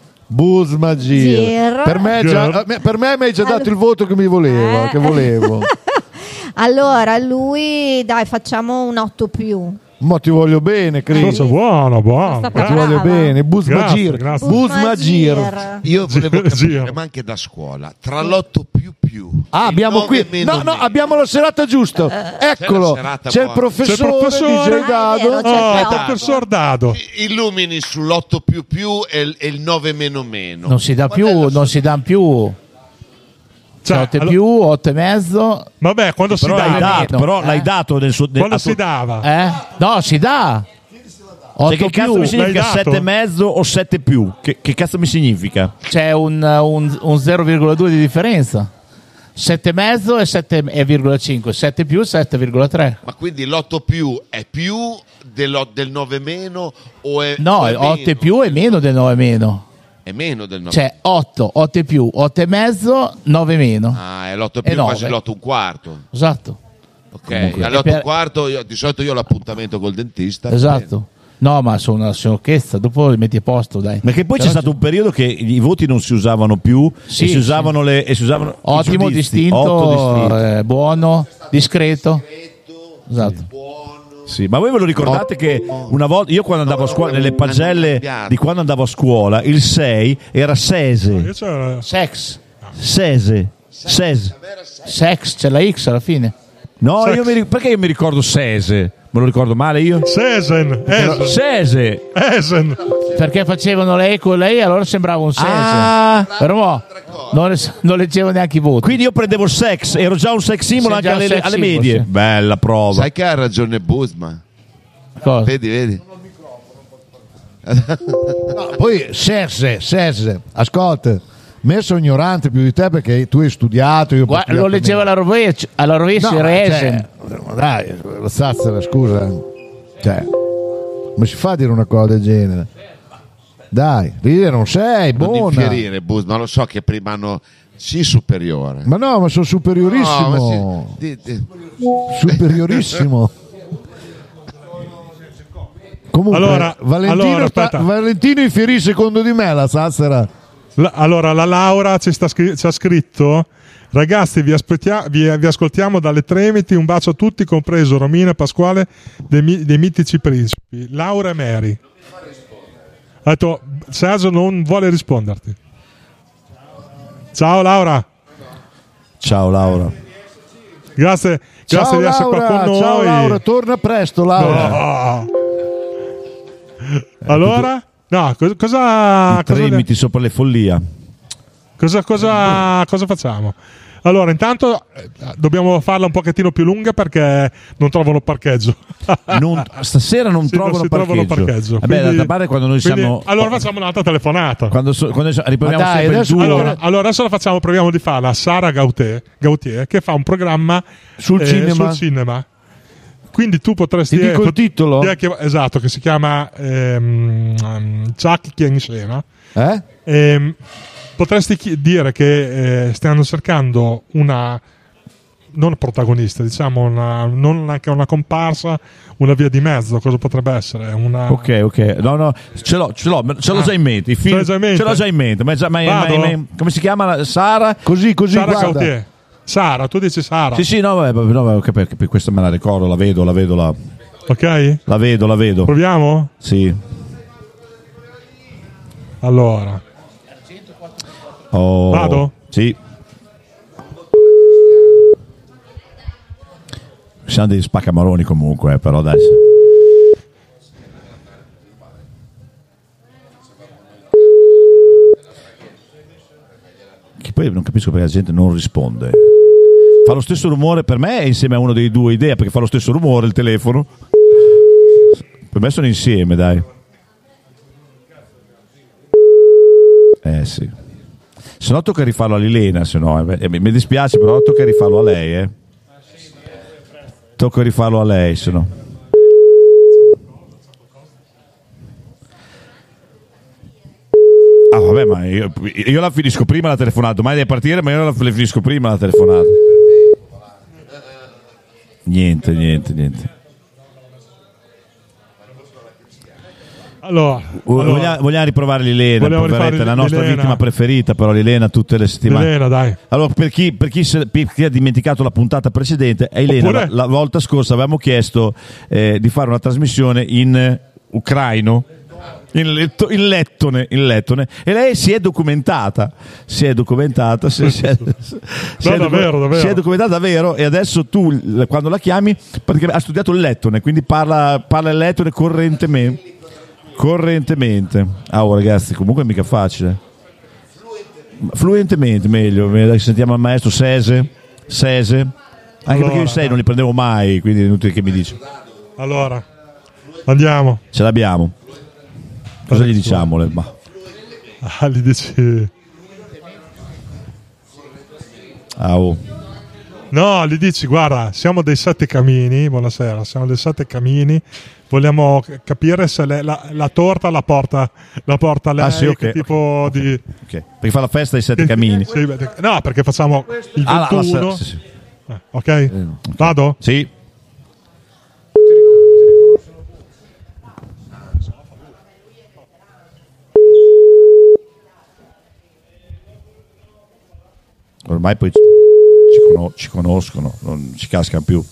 S4: Per me mi hai già dato il voto che volevo.
S11: Allora, lui, dai, facciamo un 8+.
S4: Ma ti voglio bene, Cristo.
S3: Buono.
S4: Ti voglio bene. Busmagir.
S6: Io volevo capire, ma anche da scuola, tra l'8++.
S4: Abbiamo qui. No, abbiamo la serata giusta. Eccolo. C'è il professore DJ Dado.
S3: Il professor Dado.
S6: Illumini sull'8++ e il 9 meno.
S9: Non si dà più. 8 più, 8 e mezzo.
S3: Vabbè, quando si dà.
S2: Però l'hai dato nel suo.
S3: Quando si dava?
S9: No, si dà. 8
S2: che cazzo mi significa 7 e mezzo o 7 più? Che cazzo mi significa?
S9: C'è un 0,2 di differenza. 7,5 e 7,5, 7 più 7,3.
S6: Ma quindi l'8+ è più del 9 meno o è
S9: no, 8 più è meno del 9 meno.
S6: È meno del 9.
S9: Cioè 8 più, 8 e mezzo, 9 meno.
S6: È l'8 più quasi l'8 un quarto.
S9: Esatto.
S6: Ok, all'8 un quarto di solito io ho l'appuntamento col dentista.
S9: Esatto. No, ma sono una sciocchezza, dopo li metti a posto, dai.
S2: Perché poi c'è stato un periodo che i voti non si usavano più, e si usavano
S9: ottimo, distinto, buono, discreto. Esatto.
S2: Sì, ma voi ve lo ricordate che una volta io quando andavo a scuola, nelle pagelle di quando andavo a scuola, il 6 era sese.
S9: Sex.
S2: Sese.
S9: Sex, c'è la X alla fine.
S2: No, perché io mi ricordo sese? Me lo ricordo male io?
S3: Sese.
S9: Perché facevano lei con lei, allora sembrava un sese. Però non leggevo neanche i voti.
S2: Quindi io prendevo sex, ero già un sex symbol anche alle medie. Sì. Bella prova.
S6: Sai che ha ragione Busma?
S9: Cosa?
S6: Vedi.
S4: No, poi Sese, ascolta. Me sono ignorante più di te perché tu hai studiato.
S9: Lo leggevo alla rovescia, Resen.
S4: Dai, la zazzera, scusa. Cioè, come si fa a dire una cosa del genere? Dai, ridere non sei, buona.
S6: Non infierire, ma lo so che prima hanno superiore.
S4: Ma no, ma sono superiorissimo. Superiorissimo. Comunque, Valentino infierì secondo di me la zazzera.
S3: Allora, la Laura ci ha scritto: ragazzi, vi ascoltiamo dalle Tremiti, un bacio a tutti, compreso Romina e Pasquale dei mitici principi. Laura e Mary. Ha detto Sergio non vuole risponderti. Ciao Laura. Grazie di essere qua con noi.
S4: Ciao Laura, torna presto Laura.
S3: No. Allora? No, cosa
S2: Tremiti sopra le follia.
S3: Cosa facciamo? Allora, intanto dobbiamo farla un pochettino più lunga perché non trovano parcheggio.
S2: Stasera non trovano parcheggio. Vabbè, d'altra parte quando noi siamo.
S3: Allora facciamo un'altra telefonata.
S2: Quando riproviamo sempre il duo.
S3: Allora adesso proviamo di farla a Sara Gautier che fa un programma
S4: sul
S3: cinema. Quindi tu potresti
S4: dire il titolo?
S3: Esatto, che si chiama Chuck chi è in scena. Potresti dire che stiamo cercando una non protagonista, diciamo non anche una comparsa, una via di mezzo. Cosa potrebbe essere?
S2: Ok. No, ce l'ho già in mente. Ce l'ho già in mente. Ma come si chiama? Sara?
S4: Così.
S3: Sara Gautier. Sara, tu dici Sara?
S2: Sì, no, vabbè, perché questa me la ricordo, la vedo.
S3: Ok?
S2: La vedo.
S3: Proviamo?
S2: Sì.
S3: Allora. Vado?
S2: Sì. Siamo degli spaccamaroni comunque, però dai. Che poi non capisco perché la gente non risponde. Fa lo stesso rumore per me e insieme a uno dei due Idea, perché fa lo stesso rumore il telefono. Per me sono insieme, dai. Sì. Se no tocca rifarlo all'Ilena, se no. Mi dispiace, però tocca rifarlo a lei, Tocca rifarlo a lei, se no. Ah, vabbè, ma io la finisco prima la telefonata. Domani deve partire, ma io la finisco prima la telefonata. Niente.
S3: Allora,
S2: vogliamo riprovare l'Ilena, poveretta, la nostra vittima preferita, però l'Ilena tutte le settimane.
S3: L'Ilena, dai.
S2: Allora, per chi ha dimenticato la puntata precedente, a Ilena
S3: Oppure...
S2: la volta scorsa avevamo chiesto di fare una trasmissione in ucraino, in lettone, e lei si è documentata, si è documentata davvero, e adesso tu quando la chiami, perché ha studiato il lettone, quindi parla il lettone correntemente. Ragazzi, comunque è mica facile. Fluentemente meglio. Sentiamo il maestro Sese. Anche perché io 6 non li prendevo mai, quindi è inutile che mi dici.
S3: Allora, andiamo.
S2: Ce l'abbiamo. Cosa gli diciamo?
S3: Gli dici... No, gli dici, guarda, siamo dei 7 camini, buonasera, siamo dei 7 camini, vogliamo capire se la torta la porta lei,
S2: sì, okay,
S3: che tipo di...
S2: Okay. Perché fa la festa dei 7 camini.
S3: Sì, no, perché facciamo il 21.
S2: Sì.
S3: Ok? Vado?
S2: Sì. Ormai poi ci conoscono, non ci cascano più.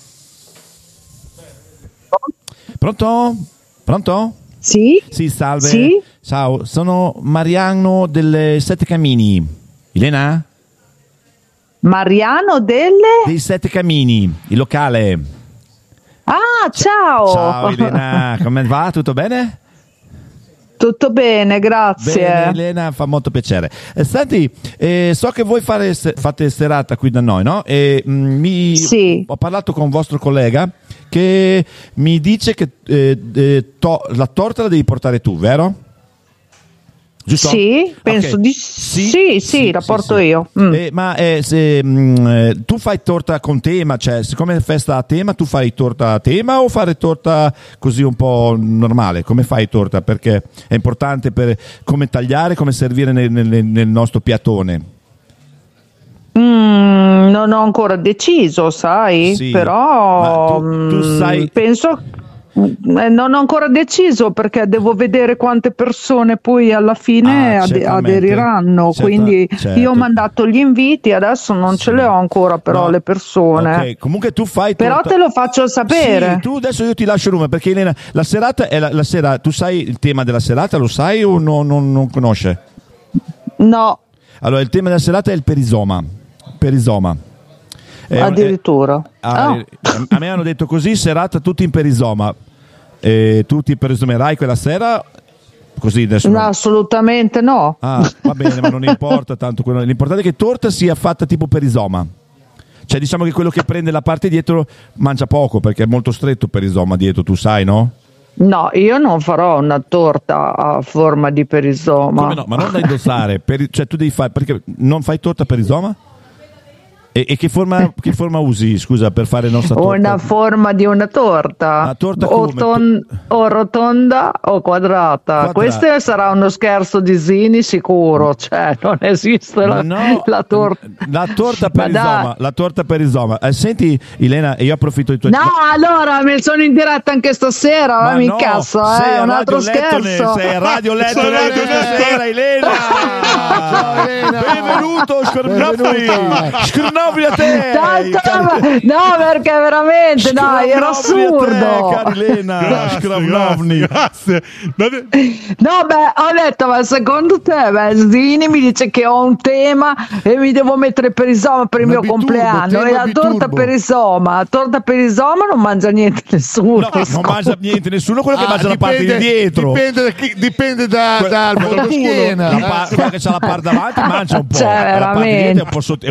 S2: Pronto?
S12: Sì?
S2: Sì, salve.
S12: Sì?
S2: Ciao, sono Mariano delle 7 Camini. Ilena?
S12: Mariano
S2: dei 7 Camini, il locale.
S12: Ah, ciao.
S2: Ciao Ilena, come va? Tutto bene?
S12: Tutto bene, grazie.
S2: Bene, Elena, fa molto piacere. Senti, so che voi fate serata qui da noi, no?
S12: Sì.
S2: Ho parlato con un vostro collega che mi dice che la torta la devi portare tu, vero? Giusto?
S12: Sì, penso di sì, la porto io.
S2: Ma se tu fai torta con tema, cioè siccome è festa a tema, tu fai torta a tema o fare torta così un po' normale? Come fai torta? Perché è importante per come tagliare, come servire nel nostro piattone.
S12: Non ho ancora deciso, sai,
S2: sì,
S12: però
S2: tu sai...
S12: penso... Non ho ancora deciso perché devo vedere quante persone poi alla fine aderiranno, quindi io ho mandato gli inviti, adesso non ce le ho ancora però le persone.
S2: Okay. Comunque tu fai
S12: però te lo faccio sapere.
S2: Sì, tu adesso io ti lascio il nome perché Elena, la serata è la sera, tu sai il tema della serata, lo sai o non conosce?
S12: No.
S2: Allora il tema della serata è il perizoma.
S12: Addirittura
S2: a me hanno detto così, serata tutti in perizoma, tutti perisomerai quella sera così adesso
S12: no, assolutamente no.
S2: Va bene, ma non importa tanto l'importante è che torta sia fatta tipo perizoma, cioè diciamo che quello che prende la parte dietro mangia poco perché è molto stretto perizoma dietro, tu sai, no?
S12: No, io non farò una torta a forma di perizoma.
S2: Come no? Ma non da indossare, cioè tu devi fare, perché non fai torta perizoma? E che forma usi, scusa, per fare la nostra torta?
S12: Una forma di una torta.
S2: Una torta
S12: o rotonda o quadrata. Questo sarà uno scherzo di Zini sicuro, cioè non esiste la torta.
S2: La torta perizoma, la torta perizoma. Senti Ilena, io approfitto di tuoi...
S12: No, allora mi sono in diretta anche stasera, mi incazzo, è un altro scherzo.
S2: Sei a Radio Lettone stasera, Ilena. Benvenuto, Scornapoli. nobili a te!
S12: No, perché veramente, dai, era assurdo.
S2: Carilena,
S3: grazie.
S12: No, beh, ho detto, ma secondo te, Zini mi dice che ho un tema e mi devo mettere per isoma per il mio compleanno, e la torta per isoma non mangia niente nessuno.
S2: No, non mangia niente nessuno, quello che mangia la parte di dietro.
S4: Dipende dal schiena.
S2: Quello che c'ha la parte davanti mangia un po'.
S12: Veramente.
S2: Un po' sotto,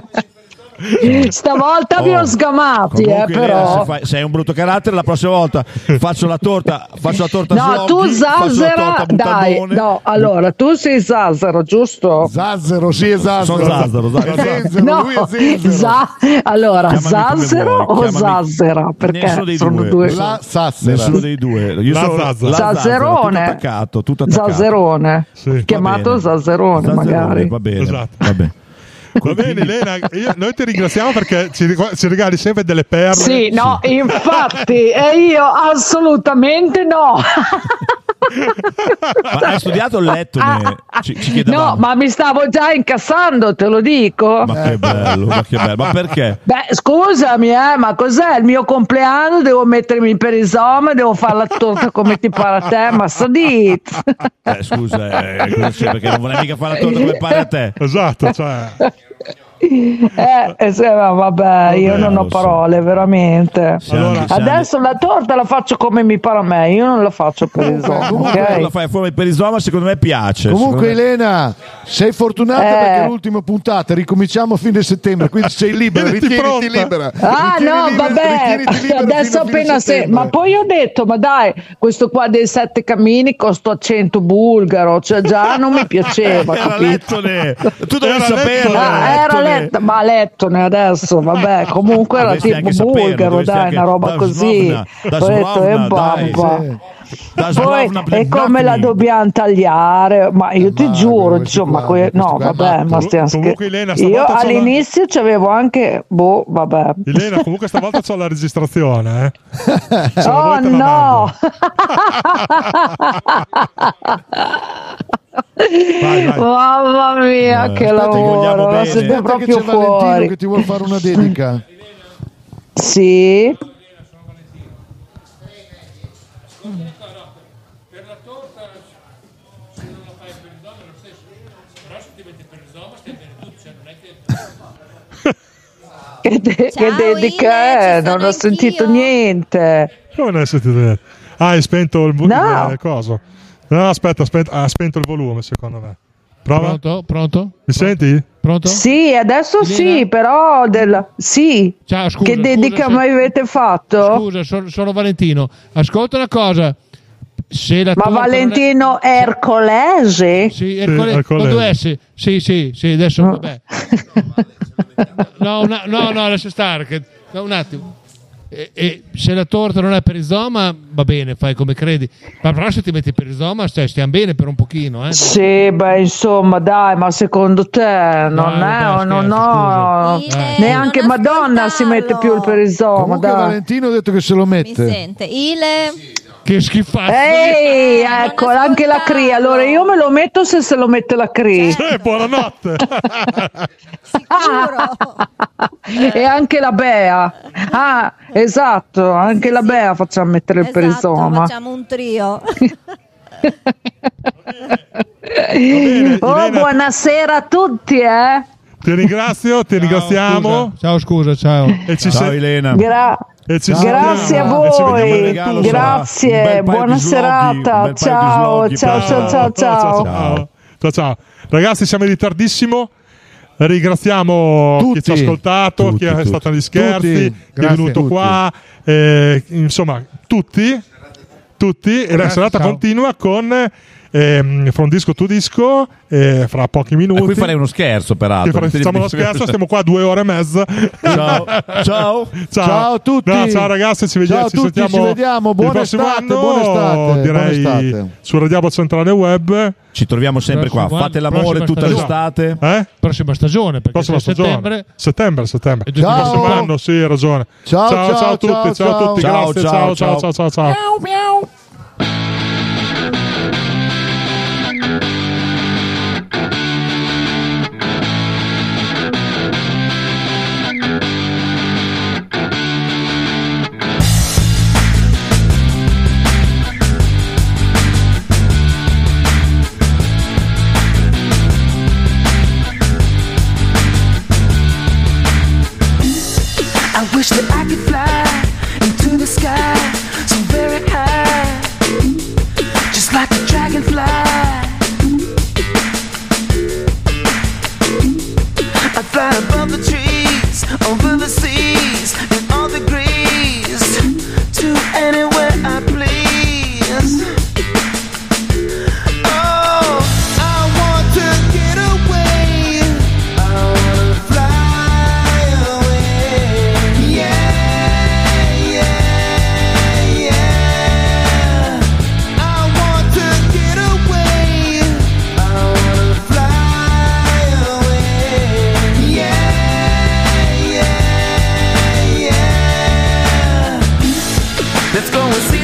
S12: Stavolta vi ho sgamati, però.
S2: Sei un brutto carattere, la prossima volta faccio la torta
S12: no, tu Zazzera, dai, no, allora tu sei Zazzero, giusto?
S4: Zazzero, sì, esatto.
S2: Zazzero.
S12: No, allora Zazzero o Zazzera? Perché sono due.
S2: Nessuno dei due. Io sono
S12: Zazzerone.
S2: Tutto attaccato.
S12: Zazzerone. Chiamato Zazzerone, magari.
S2: Va bene.
S3: Esatto. Va bene, Elena, noi ti ringraziamo perché ci regali sempre delle perle.
S12: Sì, no, infatti, e io assolutamente no.
S2: Ma hai studiato il letto? Ci chiedevamo.
S12: No, ma mi stavo già incassando, te lo dico.
S2: Ma che bello. Ma perché?
S12: Beh, scusami, ma cos'è? Il mio compleanno, devo mettermi per isoma, devo fare la torta come ti pare a te, ma sadit.
S2: Scusa, perché non vorrei mica fare la torta come pare a te.
S3: Esatto, cioè.
S12: Vabbè, io non ho parole, veramente. Adesso la torta la faccio come mi pare a me, io non la faccio per isoma.
S2: Okay? La fai fuori per isoma, secondo me piace.
S4: Comunque, Elena, sei fortunata perché è l'ultima puntata, ricominciamo a fine settembre, quindi sei libera, ritieniti libera.
S12: Vabbè, adesso appena ma poi ho detto, ma dai, questo qua dei 7 cammini costa 100 bulgaro, cioè già non mi piaceva.
S2: Era Lettone, tu dovevi saperlo.
S12: Era ma Lettone adesso, vabbè, comunque era tipo bulgaro, dai, una roba così. Ho detto, poi e come la dobbiamo tagliare? Ma io ti giuro, insomma, no, vabbè, ma stiamo scherzando. Io all'inizio c'avevo anche, vabbè.
S3: Elena, comunque stavolta c'ho la registrazione,
S12: Oh no!
S3: Vai.
S12: Mamma mia, che lavoro! Ma siete proprio fuori.
S4: Valentino che ti vuole fare una dedica.
S12: Sì.
S5: Per la torta, se non la fai per isoma è lo stesso, però se ti metti per isoma stai bene tu, cioè non è
S12: che dedica è? Non ho sentito niente.
S3: Come non hai sentito niente? Hai spento il coso. No, aspetta, ha spento il volume, secondo me. Prova?
S5: Pronto?
S3: Mi senti?
S5: Pronto?
S12: Sì, adesso Elena? Sì, però sì.
S5: Ciao, scusa,
S12: che dedica mi avete fatto?
S5: Scusa, sono Valentino. Ascolta una cosa. Se la
S12: ma Valentino è... Ercolese?
S5: Sì, Ercolese. Con 2 S. Sì, adesso vabbè. No, lascia stare. Un attimo. E se la torta non è per isoma va bene, fai come credi, ma però se ti metti per isoma stiamo bene per un pochino,
S12: Sì, beh, insomma, dai, ma secondo te non ho neanche Madonna si mette più il per isoma.
S4: Comunque
S12: dai.
S4: Valentino ha detto che se lo mette.
S11: Mi sente Ile
S5: che schifazzo.
S12: Ehi, ecco, anche la Cri. Allora io me lo metto se lo mette la Cri.
S3: Buonanotte.
S12: E anche la Bea. Esatto, anche la Bea facciamo mettere il per isoma.
S11: Facciamo un trio.
S3: Bene,
S12: buonasera a tutti,
S3: Ti ringrazio, ti ringraziamo.
S5: Ciao, scusa, ciao.
S2: Ciao Elena.
S12: Grazie a voi, grazie, buona serata. Ciao.
S3: Ragazzi, siamo in ritardissimo. Ringraziamo chi ci ha ascoltato, chi è stato agli scherzi, chi è venuto qua, insomma, tutti. E la serata continua con From Disco to Disco fra pochi minuti.
S2: Qui farei uno scherzo, peraltro.
S3: Facciamo uno scherzo, stiamo qua 2 ore e mezza.
S2: Ciao
S4: a tutti.
S3: Ciao ragazzi, ci vediamo
S4: buona estate,
S3: direi su Radio Centrale Web.
S2: Ci troviamo sempre qua. Fate l'amore tutta l'estate.
S5: Prossima stagione, perché
S3: settembre. Settembre.
S4: Ciao.
S3: Anno, sì, hai ragione.
S4: Ciao a tutti.
S3: Grazie. Ciao.
S11: Miau.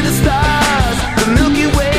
S8: the stars, the Milky Way.